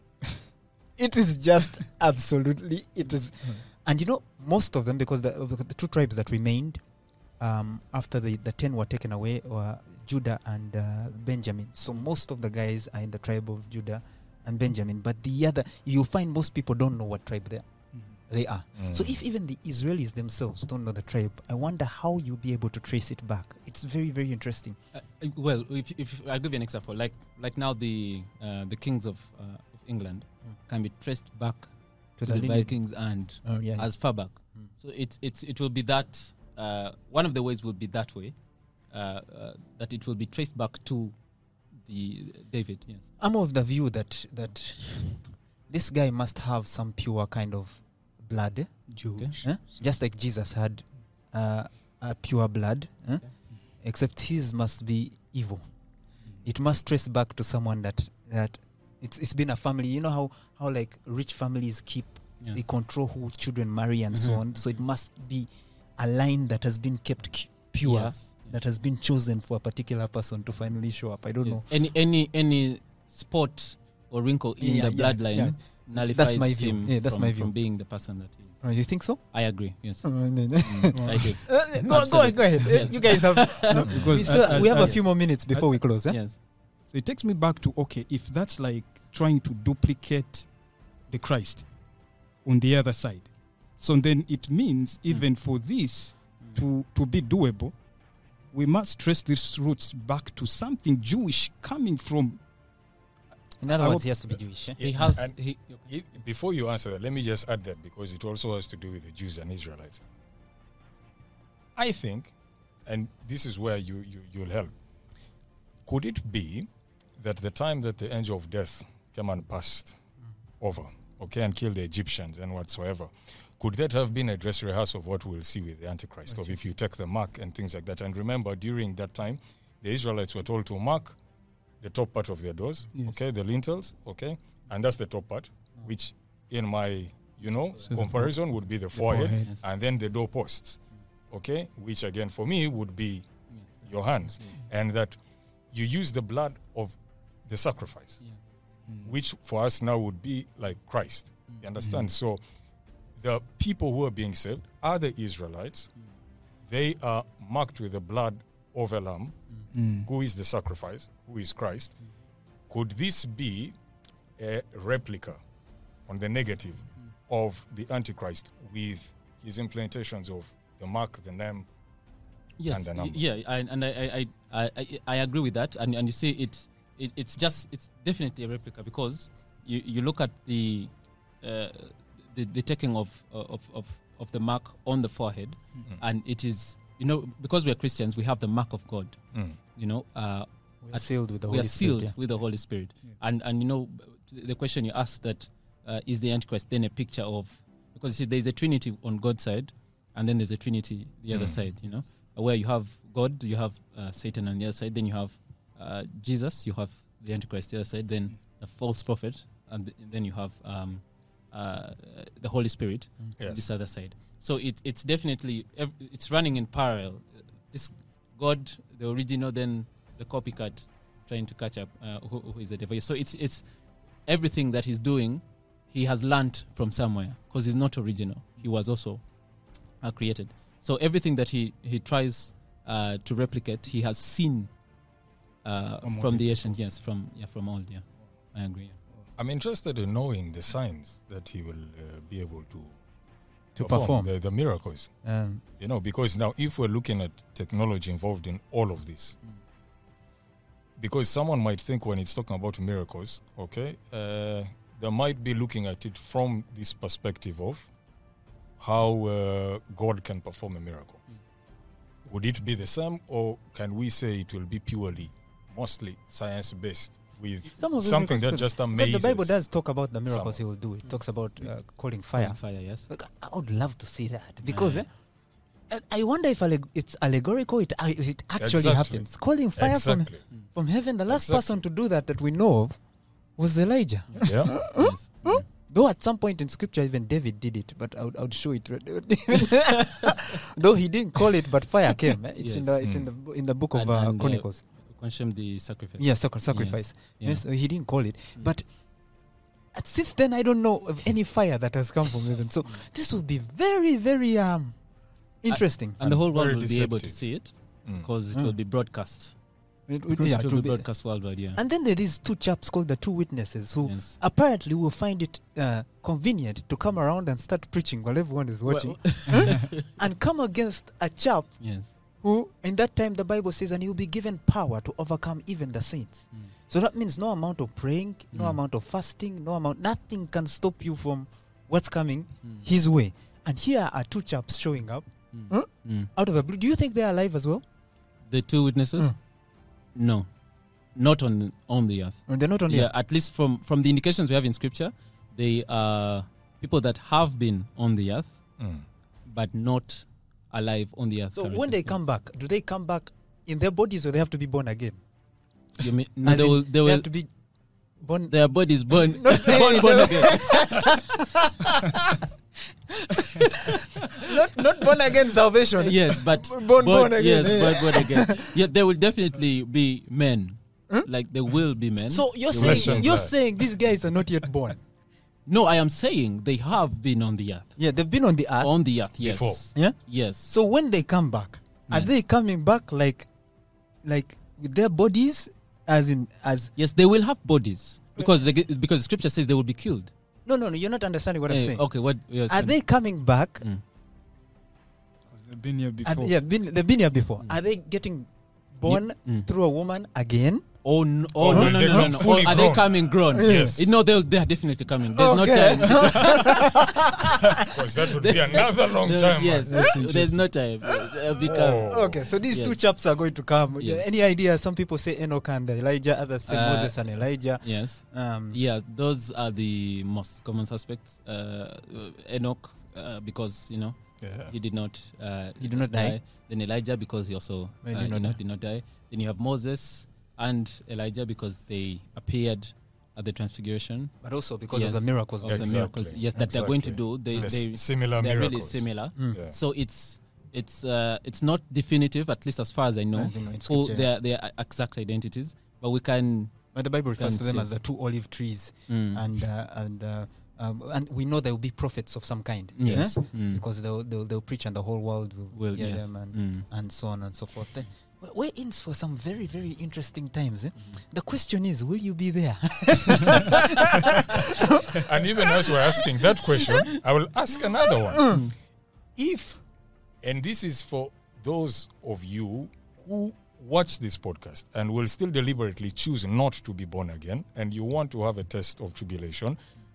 Speaker 1: It is just absolutely, it is. And you know, most of them, because the, the two tribes that remained um, after the, the ten were taken away were Judah and uh, Benjamin. So most of the guys are in the tribe of Judah and Benjamin. But the other, you'll find most people don't know what tribe they are. They are.
Speaker 5: Mm.
Speaker 1: So if even the Israelis themselves don't know the tribe, I wonder how you'll be able to trace it back. It's very, very interesting.
Speaker 3: Uh, uh, well, if, if I'll give you an example, like like now the uh, the kings of, uh, of England
Speaker 1: Mm.
Speaker 3: can be traced back
Speaker 1: To
Speaker 3: to,
Speaker 1: the
Speaker 3: the,
Speaker 1: lineage.
Speaker 3: Vikings and
Speaker 1: Oh, yeah.
Speaker 3: as far back.
Speaker 1: Mm.
Speaker 3: So it's it's it will be that uh, one of the ways will be that way uh, uh, that it will be traced back to the David. Yes.
Speaker 1: I'm of the view that that this guy must have some pure kind of blood, eh?
Speaker 2: Jewish.
Speaker 1: Eh? Just like Jesus had uh, a pure blood, eh?
Speaker 3: Okay.
Speaker 1: Except his must be evil. It must trace back to someone that that It's it's been a family. You know how how like rich families keep
Speaker 3: Yes.
Speaker 1: they control who children marry and so
Speaker 3: Mhm.
Speaker 1: on. So it must be a line that has been kept cu- pure,
Speaker 3: Yes.
Speaker 1: that has been chosen for a particular person to finally show up. I don't
Speaker 3: Yes.
Speaker 1: know.
Speaker 3: Any any any spot or wrinkle in
Speaker 1: Yeah,
Speaker 3: the
Speaker 1: yeah,
Speaker 3: bloodline
Speaker 1: yeah.
Speaker 3: nullifies
Speaker 1: my view.
Speaker 3: him
Speaker 1: Yeah, that's
Speaker 3: from,
Speaker 1: my view.
Speaker 3: from being the person that he is.
Speaker 1: Uh, you think so?
Speaker 3: I agree. Yes,
Speaker 1: Uh,
Speaker 3: Mm, I do.
Speaker 1: go, go,
Speaker 3: Absolutely.
Speaker 1: go ahead. Uh,
Speaker 3: Yes.
Speaker 1: You guys have.
Speaker 2: No,
Speaker 1: we,
Speaker 2: because
Speaker 1: still-
Speaker 2: as-
Speaker 1: we have
Speaker 2: as-
Speaker 1: a few more minutes before we close. Eh?
Speaker 3: Yes.
Speaker 2: So it takes me back to okay, if that's like trying to duplicate the Christ on the other side, so then it means even for this to to be doable, we must trace these roots back to something Jewish coming from.
Speaker 1: In other
Speaker 2: I
Speaker 1: words,
Speaker 2: hope-
Speaker 1: he has to be Jewish. Eh?
Speaker 3: He
Speaker 5: Yeah,
Speaker 3: has.
Speaker 5: and
Speaker 3: He,
Speaker 5: i- before you answer that, let me just add that because it also has to do with the Jews and Israelites. I think, and this is where you, you, you'll help, could it be that the time that the angel of death came and passed over, okay, and killed the Egyptians and whatsoever, could that have been a dress rehearsal of what we'll see with the Antichrist, of if you take the mark and things like that? And remember, during that time, the Israelites were told to mark the top part of their doors,
Speaker 2: Yes.
Speaker 5: okay, the lintels, okay, and that's the top part, which in my, you know,
Speaker 2: So the
Speaker 5: comparison would be the forehead,
Speaker 2: forehead.
Speaker 3: Yes.
Speaker 5: and then the doorposts, okay, which again for me would be your hands, and that you use the blood of the sacrifice,
Speaker 3: Yes.
Speaker 5: which for us now would be like Christ. You understand? So the people who are being saved are the Israelites. They are marked with the blood of a lamb,
Speaker 2: Mm.
Speaker 5: who is the sacrifice, who is Christ. Could this be a replica on the negative of the Antichrist with his implementations of the mark, the name?
Speaker 3: Yes,
Speaker 5: and the
Speaker 3: y-
Speaker 5: number.
Speaker 3: yeah, I, and I, I, I, I, I agree with that, and and you see it, it, it's just, it's definitely a replica because you, you look at the, uh, the, the taking of, of, of, of the mark on the forehead,
Speaker 5: Mm.
Speaker 3: and it is, you know, because we are Christians, we have the mark of God,
Speaker 5: Mm.
Speaker 3: you know, uh,
Speaker 1: We are sealed with the
Speaker 3: we
Speaker 1: Holy
Speaker 3: are sealed
Speaker 1: Spirit.
Speaker 3: with the Holy Spirit,
Speaker 2: Yeah.
Speaker 3: and and you know, the question you asked that uh, is the Antichrist then a picture of, because you see, there's a Trinity on God's side, and then there's a Trinity the other
Speaker 5: Mm.
Speaker 3: side, you know, where you have God, you have uh, Satan on the other side, then you have uh, Jesus, you have the Antichrist the other side, then the false prophet, and th- then you have um, uh, the Holy Spirit on
Speaker 5: Yes.
Speaker 3: this other side. So it, it's definitely, ev- it's running in parallel. This God, the original, then the copycat, trying to catch up uh, who, who is the devil. So it's it's everything that he's doing, he has learnt from somewhere because he's not original. He was also uh, created. So everything that he he tries uh, to replicate, he has seen uh,
Speaker 2: From
Speaker 3: from
Speaker 2: old
Speaker 3: the ancient, yes, from yeah, from old. Yeah, I agree. Yeah.
Speaker 5: I'm interested in knowing the signs that he will uh, be able to
Speaker 1: To perform.
Speaker 5: the, the miracles.
Speaker 1: Um,
Speaker 5: You know, because now if we're looking at technology involved in all of this,
Speaker 3: Mm.
Speaker 5: because someone might think when it's talking about miracles, okay, uh, they might be looking at it from this perspective of how uh, God can perform a miracle.
Speaker 3: Mm.
Speaker 5: Would it be the same, or can we say it will be purely, mostly science-based with
Speaker 1: Some of the
Speaker 5: something
Speaker 1: miracles
Speaker 5: that
Speaker 1: could-
Speaker 5: just
Speaker 1: but
Speaker 5: amazes?
Speaker 1: the Bible does talk about the miracles
Speaker 5: someone.
Speaker 1: he will do. It talks about uh, calling
Speaker 3: Fire,
Speaker 1: fire.
Speaker 3: fire, yes.
Speaker 1: Look, I I would love to see that because
Speaker 3: Yeah.
Speaker 1: eh, I- I wonder if alleg- it's allegorical. It, I- if it actually
Speaker 5: Exactly.
Speaker 1: happens. Calling fire
Speaker 5: Exactly.
Speaker 1: from from heaven. The last
Speaker 5: Exactly.
Speaker 1: person to do that that we know of was Elijah.
Speaker 5: Yeah.
Speaker 3: Yes. Mm.
Speaker 1: Though at some point in scripture, even David did it, but I would, I would show it. Though he didn't call it, but fire came. eh? It's in
Speaker 3: Yes.
Speaker 1: the it's in the in the book of
Speaker 3: And-
Speaker 1: uh,
Speaker 3: and, uh,
Speaker 1: Chronicles.
Speaker 3: Consume the sacrifice.
Speaker 1: Yeah, sacri- sacrifice.
Speaker 3: Yeah.
Speaker 1: Yes, he didn't call it,
Speaker 3: Mm.
Speaker 1: but uh, since then I don't know of any fire that has come from heaven. So this will be very very um interesting.
Speaker 3: And the whole world
Speaker 5: Very
Speaker 3: will be able to
Speaker 5: deceptive.
Speaker 3: see it
Speaker 5: Mm.
Speaker 3: because it
Speaker 1: Mm.
Speaker 3: will be broadcast.
Speaker 1: It, it-
Speaker 3: It
Speaker 1: yeah,
Speaker 3: will
Speaker 1: it
Speaker 3: be
Speaker 1: will be-
Speaker 3: broadcast worldwide. Yeah.
Speaker 1: and then there is two chaps called the two witnesses who
Speaker 3: Yes.
Speaker 1: apparently will find it uh, convenient to come around and start preaching while everyone is watching,
Speaker 3: Well,
Speaker 1: and come against a chap
Speaker 3: yes.
Speaker 1: who, in that time, the Bible says, and he will be given power to overcome even the saints.
Speaker 3: Mm.
Speaker 1: So that means no amount of praying, no
Speaker 3: Mm.
Speaker 1: amount of fasting, no amount, nothing can stop you from what's coming
Speaker 3: Mm.
Speaker 1: his way. And here are two chaps showing up
Speaker 3: Mm.
Speaker 1: Huh?
Speaker 3: Mm.
Speaker 1: out of a blue. Do you think they're alive as well?
Speaker 3: The two witnesses?
Speaker 1: Mm.
Speaker 3: No, not on on the earth.
Speaker 1: And they're not only.
Speaker 3: Yeah, at least from from the indications we have in scripture, they are people that have been on the earth
Speaker 5: Mm.
Speaker 3: but not alive on the earth.
Speaker 1: So
Speaker 3: currently.
Speaker 1: when they come back, do they come back in their bodies or they have to be born again?
Speaker 3: you mean, no,
Speaker 1: As
Speaker 3: they
Speaker 1: in,
Speaker 3: will they
Speaker 1: They
Speaker 3: will
Speaker 1: have to be. born.
Speaker 3: Their bodies born,
Speaker 1: Not
Speaker 3: born,
Speaker 1: born
Speaker 3: born again.
Speaker 1: not not born again salvation.
Speaker 3: Yes, but
Speaker 1: Born- born again,
Speaker 3: Yes,
Speaker 1: yeah.
Speaker 3: born, born again. Yeah, there will definitely be men. Like there will be men.
Speaker 1: So you're
Speaker 3: There
Speaker 1: saying
Speaker 3: will
Speaker 5: Questions
Speaker 3: be-
Speaker 1: you're
Speaker 5: are-
Speaker 1: saying these guys are not yet born.
Speaker 3: no, I am saying they have been on the earth.
Speaker 1: Yeah, they've been on the earth.
Speaker 3: On the earth, yes.
Speaker 5: Before.
Speaker 1: Yeah.
Speaker 3: Yes.
Speaker 1: So when they come back, are
Speaker 3: Yeah.
Speaker 1: they coming back like, like with their bodies, as in as?
Speaker 3: yes, they will have bodies because the because the scripture says they will be killed.
Speaker 1: No, no, no. You're not understanding what I'm
Speaker 3: Eh,
Speaker 1: saying.
Speaker 3: okay, what you're
Speaker 1: Are
Speaker 3: saying.
Speaker 1: they coming back?
Speaker 3: Mm.
Speaker 2: They've been here
Speaker 1: Are
Speaker 2: before.
Speaker 1: they, yeah, been, they've been here before.
Speaker 3: Mm.
Speaker 1: Are they getting born
Speaker 3: Mm.
Speaker 1: through a woman again?
Speaker 3: Oh, no, oh,
Speaker 5: Or
Speaker 3: no,
Speaker 5: will
Speaker 3: no,
Speaker 5: they
Speaker 3: no, no,
Speaker 5: come
Speaker 3: no.
Speaker 5: fully
Speaker 3: Oh, are they
Speaker 5: grown?
Speaker 3: coming grown?
Speaker 5: Yes.
Speaker 3: Eh, No, they'll, they are definitely coming. There's
Speaker 1: Okay.
Speaker 3: no time.
Speaker 5: Because that would be another long
Speaker 3: No,
Speaker 5: time.
Speaker 3: yes,
Speaker 5: man.
Speaker 3: there's no time. They'll be coming.
Speaker 5: Oh.
Speaker 1: Okay, so these
Speaker 3: Yes.
Speaker 1: two chaps are going to come.
Speaker 3: Yes.
Speaker 1: Any idea? Some people say Enoch and Elijah, others say
Speaker 3: Uh,
Speaker 1: Moses and Elijah.
Speaker 3: Yes.
Speaker 1: Um,
Speaker 3: Yeah, those are the most common suspects. Uh, Enoch, uh, because, you know,
Speaker 5: Yeah.
Speaker 3: he did not uh,
Speaker 1: He did not die.
Speaker 3: Then Elijah, because he also
Speaker 1: He
Speaker 3: uh,
Speaker 1: did
Speaker 3: you
Speaker 1: not
Speaker 3: know,
Speaker 1: die.
Speaker 3: did not die. Then you have Moses and Elijah, because they appeared at the transfiguration
Speaker 1: but also because of
Speaker 3: Yes.
Speaker 1: the miracles.
Speaker 3: of
Speaker 1: they
Speaker 3: the
Speaker 1: did.
Speaker 5: Exactly.
Speaker 3: miracles. Yes, that they're going to
Speaker 5: Exactly.
Speaker 3: do. They
Speaker 5: Yes,
Speaker 3: they
Speaker 5: similar
Speaker 3: they're
Speaker 5: miracles.
Speaker 3: really similar.
Speaker 1: Mm.
Speaker 5: Yeah.
Speaker 3: So it's it's uh, it's not definitive, at least as far as I know,
Speaker 1: As you know, in
Speaker 3: who
Speaker 1: scripture,
Speaker 3: their their exact identities. But we can.
Speaker 1: But the Bible refers to them
Speaker 3: Yes.
Speaker 1: as the two olive trees,
Speaker 3: Mm.
Speaker 1: and uh, and uh, um, and we know there will be prophets of some kind.
Speaker 3: Yes.
Speaker 1: eh?
Speaker 3: Mm.
Speaker 1: Because they'll, they'll they'll preach and the whole world will,
Speaker 3: Will,
Speaker 1: hear
Speaker 3: yes.
Speaker 1: them and
Speaker 3: Mm.
Speaker 1: and so on and so forth. Then we're- we're in for some very very interesting times. Eh? The question is, will you be there?
Speaker 5: And even as we're asking that question, I will ask another one. If, and this is for those of you who watch this podcast and will still deliberately choose not to be born again, and you want to have a test of tribulation,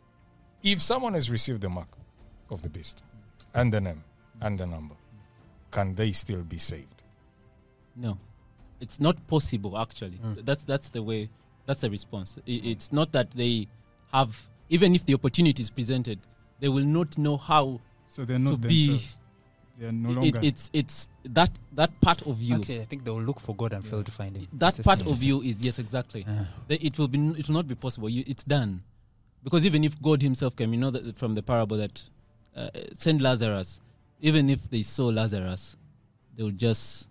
Speaker 5: if someone has received the mark of the beast and the name and the number, can they still be saved?
Speaker 3: No, it's not possible. Actually,
Speaker 1: Mm.
Speaker 3: that's that's the way. That's the response. I- It's not that they have, even if the opportunity is presented, they will not know how
Speaker 2: So they're not
Speaker 3: to be.
Speaker 2: themselves. They are no
Speaker 3: It,
Speaker 2: longer.
Speaker 3: it's it's that that part of you.
Speaker 1: Actually, I think they will look for God and fail to find Him.
Speaker 3: That
Speaker 1: This is
Speaker 3: part of
Speaker 1: interesting.
Speaker 3: you is yes, exactly.
Speaker 1: Ah.
Speaker 3: The- It will be. n- It will not be possible. You, it's done, because even if God Himself came, you know that from the parable that uh, send Lazarus, even if they saw Lazarus, they will just.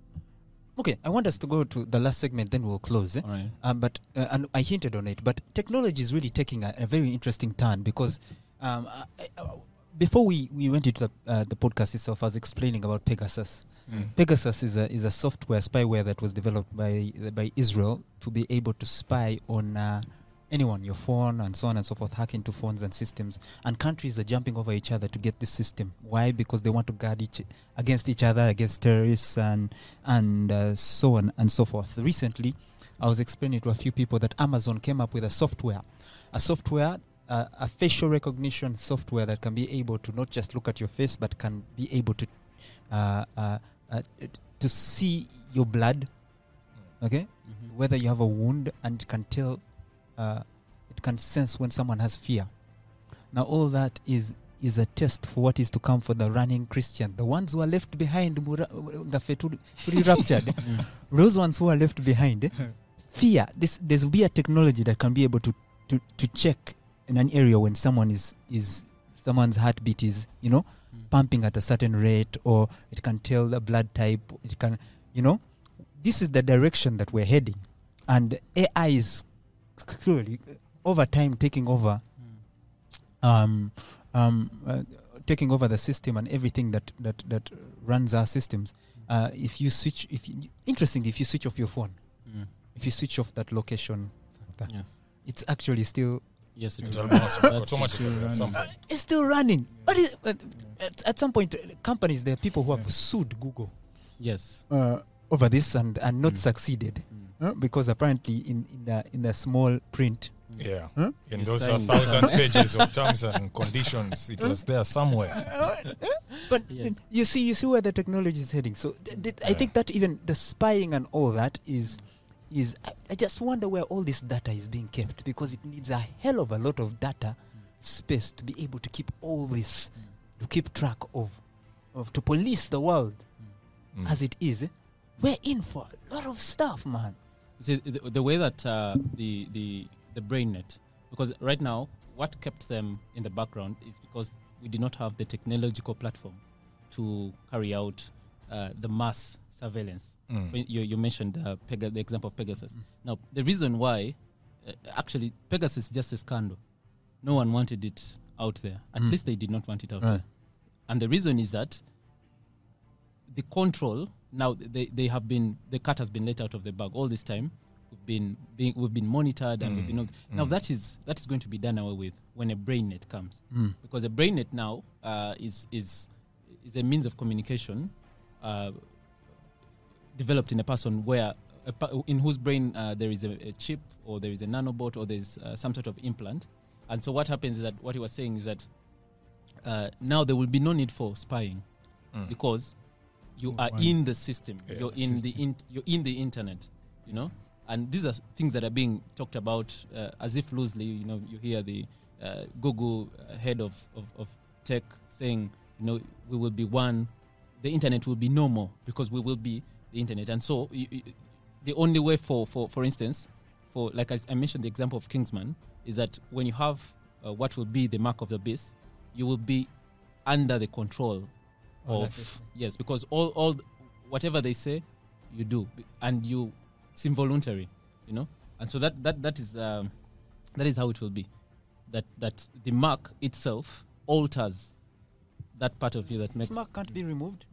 Speaker 1: Okay, I want us to go to the last segment, then we'll close. Eh?
Speaker 3: All right.
Speaker 1: Um, but uh, and I hinted on it, but technology is really taking a, a very interesting turn because um, I, I, before we, we went into the, uh, the podcast itself, I was explaining about Pegasus.
Speaker 5: Mm.
Speaker 1: Pegasus is a is a software spyware that was developed by by Israel to be able to spy on uh, anyone, your phone, and so on and so forth, hack into phones and systems. And countries are jumping over each other to get this system. Why? Because they want to guard each against each other, against terrorists, and and uh, so on and so forth. Recently, I was explaining to a few people that Amazon came up with a software, a software. Uh, a facial recognition software that can be able to not just look at your face, but can be able to uh, uh, uh, t- to see your blood, okay,
Speaker 3: Mhm.
Speaker 1: whether you have a wound, and it can tell, uh, it can sense when someone has fear. Now, all that is is a test for what is to come for the running Christian, the ones who are left behind, mura- ngafe tuli- tuli raptured. Those ones who are left behind, eh, fear. This there will be a technology that can be able to to to check in an area when someone is is someone's heartbeat is, you know,
Speaker 3: Mm.
Speaker 1: pumping at a certain rate, or it can tell the blood type. It can, you know, this is the direction that we're heading, and A I is clearly over time taking over, um, um, uh, taking over the system and everything that that that runs our systems. Uh, if you switch, if you, interestingly, if you switch off your phone,
Speaker 3: Mm.
Speaker 1: if you switch off that location factor,
Speaker 3: Yes.
Speaker 1: it's actually still
Speaker 3: Yes, it
Speaker 5: It
Speaker 3: will.
Speaker 5: will must work
Speaker 3: That's
Speaker 5: automatically
Speaker 2: true.
Speaker 5: at some
Speaker 2: Uh,
Speaker 5: point.
Speaker 1: it's still running. But it, uh, at, at some point, uh, companies, there are people who have
Speaker 2: Yeah.
Speaker 1: sued Google
Speaker 3: Yes.
Speaker 1: uh, over this and, and not
Speaker 3: Mm.
Speaker 1: succeeded
Speaker 3: Mm.
Speaker 1: uh, because apparently in in the in the small print,
Speaker 5: Yeah.
Speaker 1: Huh?
Speaker 5: In
Speaker 3: You
Speaker 5: those
Speaker 3: sign-
Speaker 5: a thousand pages of terms and conditions, it was there somewhere.
Speaker 1: but
Speaker 3: Yes.
Speaker 1: you see you see where the technology is heading. So th- th- I
Speaker 5: Yeah.
Speaker 1: think that even the spying and all that is is I, I just wonder where all this data is being kept, because it needs a hell of a lot of data space to be able to keep all this, to keep track of, of to police the world
Speaker 5: Mm.
Speaker 1: as it is. eh? We're in for a lot of stuff, man.
Speaker 3: See, the, the way that uh, the the the BrainNet, because right now what kept them in the background is because we did not have the technological platform to carry out uh, the mass surveillance.
Speaker 5: Mm.
Speaker 3: When You, you mentioned uh, Pega, the example of Pegasus. Now, the reason why, uh, actually, Pegasus is just a scandal. No one wanted it out there. At
Speaker 1: Mm.
Speaker 3: least they did not want it out
Speaker 1: Right.
Speaker 3: there. And the reason is that the control, now they, they have been, the cat has been let out of the bag all this time. We've been being, we've been monitored and
Speaker 5: Mm.
Speaker 3: we've been, now
Speaker 5: Mm.
Speaker 3: that is that is going to be done away with when a BrainNet comes.
Speaker 1: Mm.
Speaker 3: Because a BrainNet now uh, is, is, is a means of communication uh, developed in a person where a pa- in whose brain uh, there is a, a chip or there is a nanobot or there is uh, some sort of implant. And so what happens is that what he was saying is that uh, now there will be no need for spying
Speaker 5: Mm.
Speaker 3: because you
Speaker 2: Oh,
Speaker 3: are
Speaker 2: wow.
Speaker 3: in the system.
Speaker 5: Yeah,
Speaker 3: you're
Speaker 5: the
Speaker 3: in
Speaker 2: system.
Speaker 3: the in, you're in the internet, you know. And these are things that are being talked about uh, as if loosely. You know, you hear the uh, Google uh, head of, of, of tech saying, you know, we will be one. The internet will be no more because we will be the internet. And so y- y- the only way for, for, for instance, for like I, I mentioned the example of Kingsman, is that when you have uh, what will be the mark of the beast, you will be under the control
Speaker 1: Oh,
Speaker 3: of,
Speaker 1: that's it.
Speaker 3: yes, because all, all th- whatever they say, you do, and you, it's involuntary, you know. And so that, that, that is um, that is how it will be. That that the mark itself alters that part of you that makes
Speaker 1: This mark can't be removed.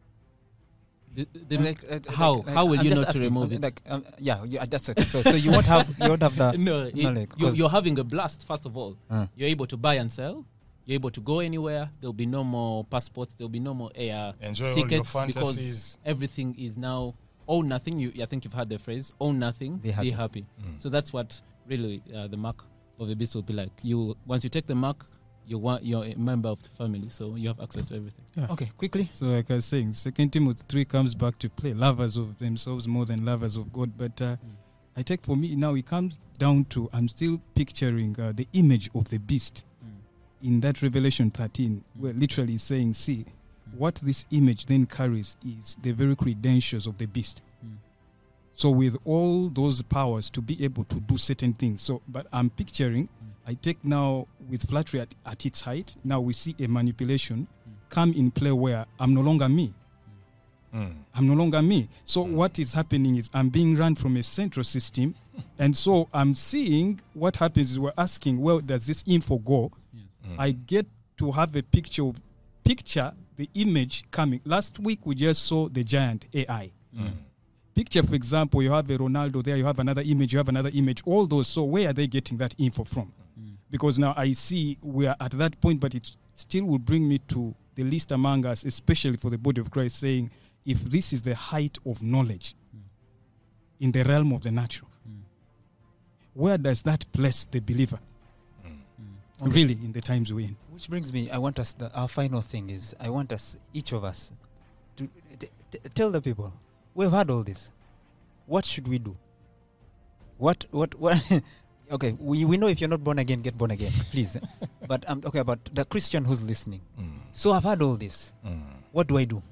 Speaker 3: the, the,
Speaker 1: Like, uh, like-
Speaker 3: how
Speaker 1: like-
Speaker 3: how will
Speaker 1: I'm
Speaker 3: you
Speaker 1: just
Speaker 3: not
Speaker 1: asking,
Speaker 3: remove
Speaker 1: um,
Speaker 3: it?
Speaker 1: Like, um, yeah, yeah, that's it. So, so you won't have you won't have the
Speaker 3: no, it-
Speaker 1: no, like,
Speaker 3: you're,
Speaker 1: 'cause-
Speaker 3: you're having a blast. First of all,
Speaker 1: Uh.
Speaker 3: you're able to buy and sell. You're able to go anywhere. There'll be no more passports. There'll be no more air
Speaker 5: Enjoy all your
Speaker 3: tickets because
Speaker 5: fantasies.
Speaker 3: everything is now own nothing. You, I think you've heard the phrase "own nothing,
Speaker 1: Be happy."
Speaker 5: Mm.
Speaker 3: So that's what really uh, the mark of the beast will be like. You once you take the mark, you want you're a member of the family, so you have access to everything.
Speaker 2: Yeah.
Speaker 1: Okay, quickly.
Speaker 2: So, like I was saying, Second Timothy three comes back to play lovers of themselves more than lovers of God. But uh, I take for me now, it comes down to I'm still picturing uh, the image of the beast in that Revelation thirteen, where literally saying, see, what this image then carries is the very credentials of the beast.
Speaker 3: Mm.
Speaker 2: So with all those powers to be able to do certain things. So, but I'm picturing, I take now with flattery at, at its height, now we see a manipulation come in play where I'm no longer me.
Speaker 5: Mm.
Speaker 2: I'm no longer me. So
Speaker 5: Mm.
Speaker 2: what is happening is I'm being run from a central system. And so I'm seeing what happens is we're asking, where does this info go?
Speaker 5: Mm.
Speaker 2: I get to have a picture of picture the image coming. Last week we just saw the giant A I.
Speaker 5: Mm.
Speaker 2: Picture, for example, you have a Ronaldo there, you have another image, you have another image, all those. So where are they getting that info from? Because now I see we are at that point, but it still will bring me to the least among us, especially for the body of Christ, saying, if this is the height of knowledge in the realm of the natural, where does that place the believer?
Speaker 1: Okay.
Speaker 2: Really, in the times we're in.
Speaker 1: Which brings me, I want us, the, our final thing is, I want us, each of us, to t- t- tell the people, we've had all this. What should we do? What, what, what? Okay, we, we know if you're not born again, get born again, please. But I'm talking about the Christian who's listening.
Speaker 5: Mm.
Speaker 1: So I've had all this.
Speaker 5: Mm.
Speaker 1: What do I do?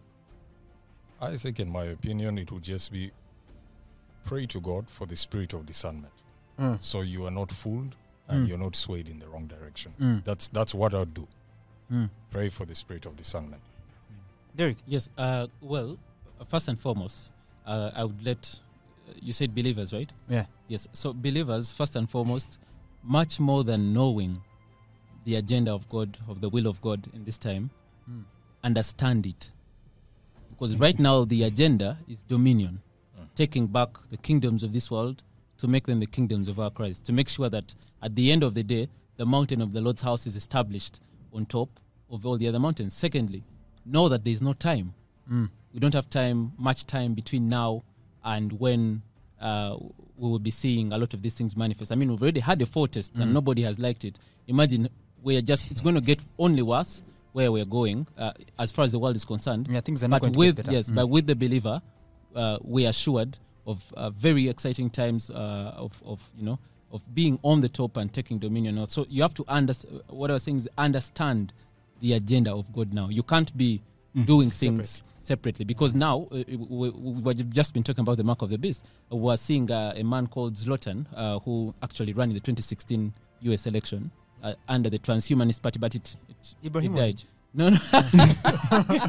Speaker 5: I think, in my opinion, it would just be pray to God for the spirit of discernment,
Speaker 1: Mm.
Speaker 5: so you are not fooled and
Speaker 1: Mm.
Speaker 5: you're not swayed in the wrong direction.
Speaker 1: Mm.
Speaker 5: That's that's what I'd do.
Speaker 1: Mm.
Speaker 5: Pray for the spirit of discernment.
Speaker 1: Derek?
Speaker 3: Yes. Uh, well, first and foremost, uh, I would let you said believers, right?
Speaker 1: Yeah.
Speaker 3: Yes. So believers, first and foremost, much more than knowing the agenda of God, of the will of God in this time,
Speaker 1: Mm.
Speaker 3: understand it. Because right now the agenda is dominion,
Speaker 5: Mm.
Speaker 3: taking back the kingdoms of this world to make them the kingdoms of our Christ, to make sure that at the end of the day, the mountain of the Lord's house is established on top of all the other mountains. Secondly, know that there is no time.
Speaker 1: Mm.
Speaker 3: We don't have time, much time between now and when uh, we will be seeing a lot of these things manifest. I mean, we've already had a foretaste and
Speaker 1: Mm.
Speaker 3: nobody has liked it. Imagine we're just, it's going to get only worse where we're going uh, as far as the world is concerned.
Speaker 1: Yeah, things are not
Speaker 3: But
Speaker 1: going
Speaker 3: with,
Speaker 1: to get better.
Speaker 3: yes,
Speaker 1: Mm.
Speaker 3: but with the believer, uh, we are assured of uh, very exciting times uh, of, of, you know, of being on the top and taking dominion. So you have to understand, what I was saying is understand the agenda of God now. You can't be
Speaker 2: Mm.
Speaker 3: doing things separately. Because now, uh, we, we, we've just been talking about the mark of the beast. Uh, we're seeing uh, a man called Zlatan, uh, who actually ran in the twenty sixteen U S election uh, under the Transhumanist Party, but it, it, it
Speaker 1: Ibrahimovic.
Speaker 3: died. No, no.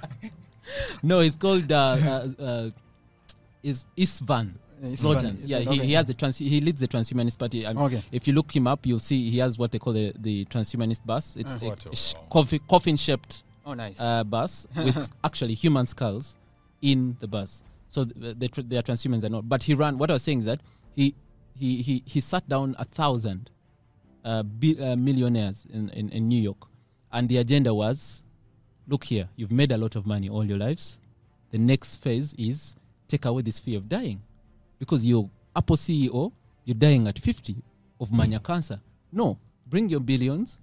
Speaker 3: No, it's called uh, uh, uh, is Istvan Zlatan. Yeah, he,
Speaker 1: okay.
Speaker 3: he has the trans. He leads the Transhumanist Party. I mean,
Speaker 1: Okay.
Speaker 3: if you look him up, you'll see he has what they call the, the Transhumanist bus. It's
Speaker 1: Uh.
Speaker 3: a,
Speaker 5: What a
Speaker 3: a sh-
Speaker 5: wow.
Speaker 3: coffin, coffin-shaped
Speaker 1: Oh, nice.
Speaker 3: uh, bus with actually human skulls in the bus. So the, the, tr- they are transhumans and all. But he ran. What I was saying is that he he he, he sat down a thousand uh, bi- uh, millionaires in, in, in New York, and the agenda was, look here, you've made a lot of money all your lives. The next phase is take away this fear of dying, because you're Apple C E O, you're dying at fifty of mania cancer. No, bring your billions,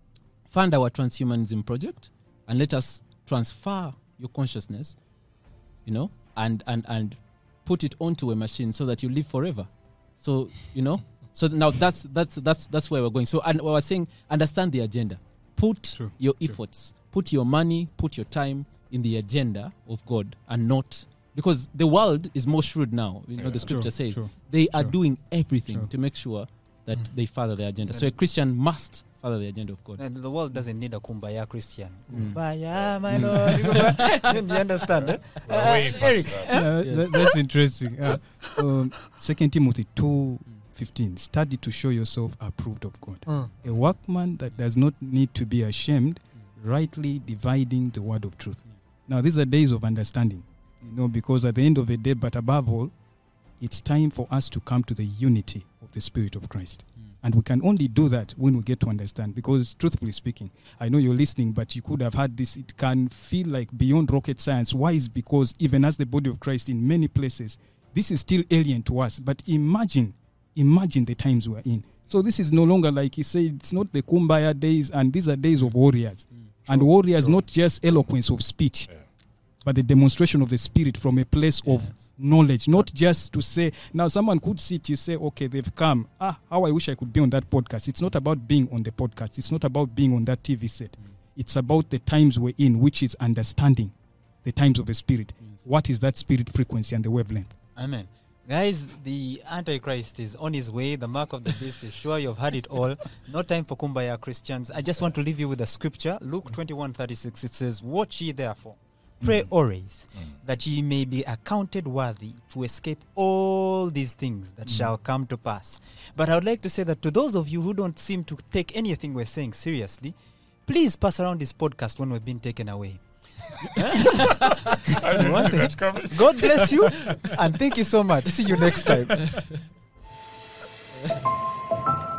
Speaker 3: fund our transhumanism project, and let us transfer your consciousness, you know, and and and put it onto a machine so that you live forever. So, you know, so now that's that's that's that's where we're going. So, and we were saying, understand the agenda. Put
Speaker 2: True,
Speaker 3: your
Speaker 2: true.
Speaker 3: efforts, put your money, put your time in the agenda of God, and not, because the world is more shrewd now. You know,
Speaker 5: Yeah.
Speaker 3: the scripture
Speaker 2: True,
Speaker 3: says
Speaker 2: true,
Speaker 3: they are
Speaker 2: true.
Speaker 3: doing everything
Speaker 2: True.
Speaker 3: to make sure that
Speaker 1: Mm.
Speaker 3: they further the agenda. So a Christian must further the agenda of God.
Speaker 1: And the world doesn't need a kumbaya Christian.
Speaker 3: Mm.
Speaker 1: Kumbaya, my Lord. You understand? Eh?
Speaker 5: We're way past
Speaker 1: Eric,
Speaker 5: that.
Speaker 2: Yeah,
Speaker 3: Yes.
Speaker 2: that- that's interesting. Uh, um, Second Timothy two fifteen. Study to show yourself approved of God.
Speaker 1: Mm.
Speaker 2: A workman that does not need to be ashamed, rightly dividing the word of truth. Now, these are days of understanding, you know, because at the end of the day, but above all, it's time for us to come to the unity of the Spirit of Christ. And we can only do that when we get to understand. Because, truthfully speaking, I know you're listening, but you could have had this. It can feel like beyond rocket science. Why? Is because even as the body of Christ in many places, this is still alien to us. But imagine, imagine the times we're in. So this is no longer, like he said, it's not the Kumbaya days, and these are days of warriors. And warriors,
Speaker 5: True.
Speaker 2: not just eloquence of speech,
Speaker 5: Yeah.
Speaker 2: but the demonstration of the Spirit from a place of
Speaker 3: Yes.
Speaker 2: knowledge, not just to say, now someone could sit, you say, okay, they've come. Ah, how I wish I could be on that podcast. It's not about being on the podcast. It's not about being on that T V set. It's about the times we're in, which is understanding the times of the Spirit.
Speaker 3: Yes.
Speaker 2: What is that Spirit frequency and the wavelength?
Speaker 1: Amen. Guys, the Antichrist is on his way. The mark of the beast is sure. You've heard it all. No time for kumbaya Christians. I just want to leave you with a scripture. Luke twenty-one thirty-six. It says, watch ye therefore. Pray always, that ye may be accounted worthy to escape all these things that shall come to pass. But I would like to say that to those of you who don't seem to take anything we're saying seriously, please pass around this podcast when we've been taken away.
Speaker 5: I didn't
Speaker 1: One
Speaker 5: see
Speaker 1: thing.
Speaker 5: that coming.
Speaker 1: God bless you, and thank you so much. See you next time.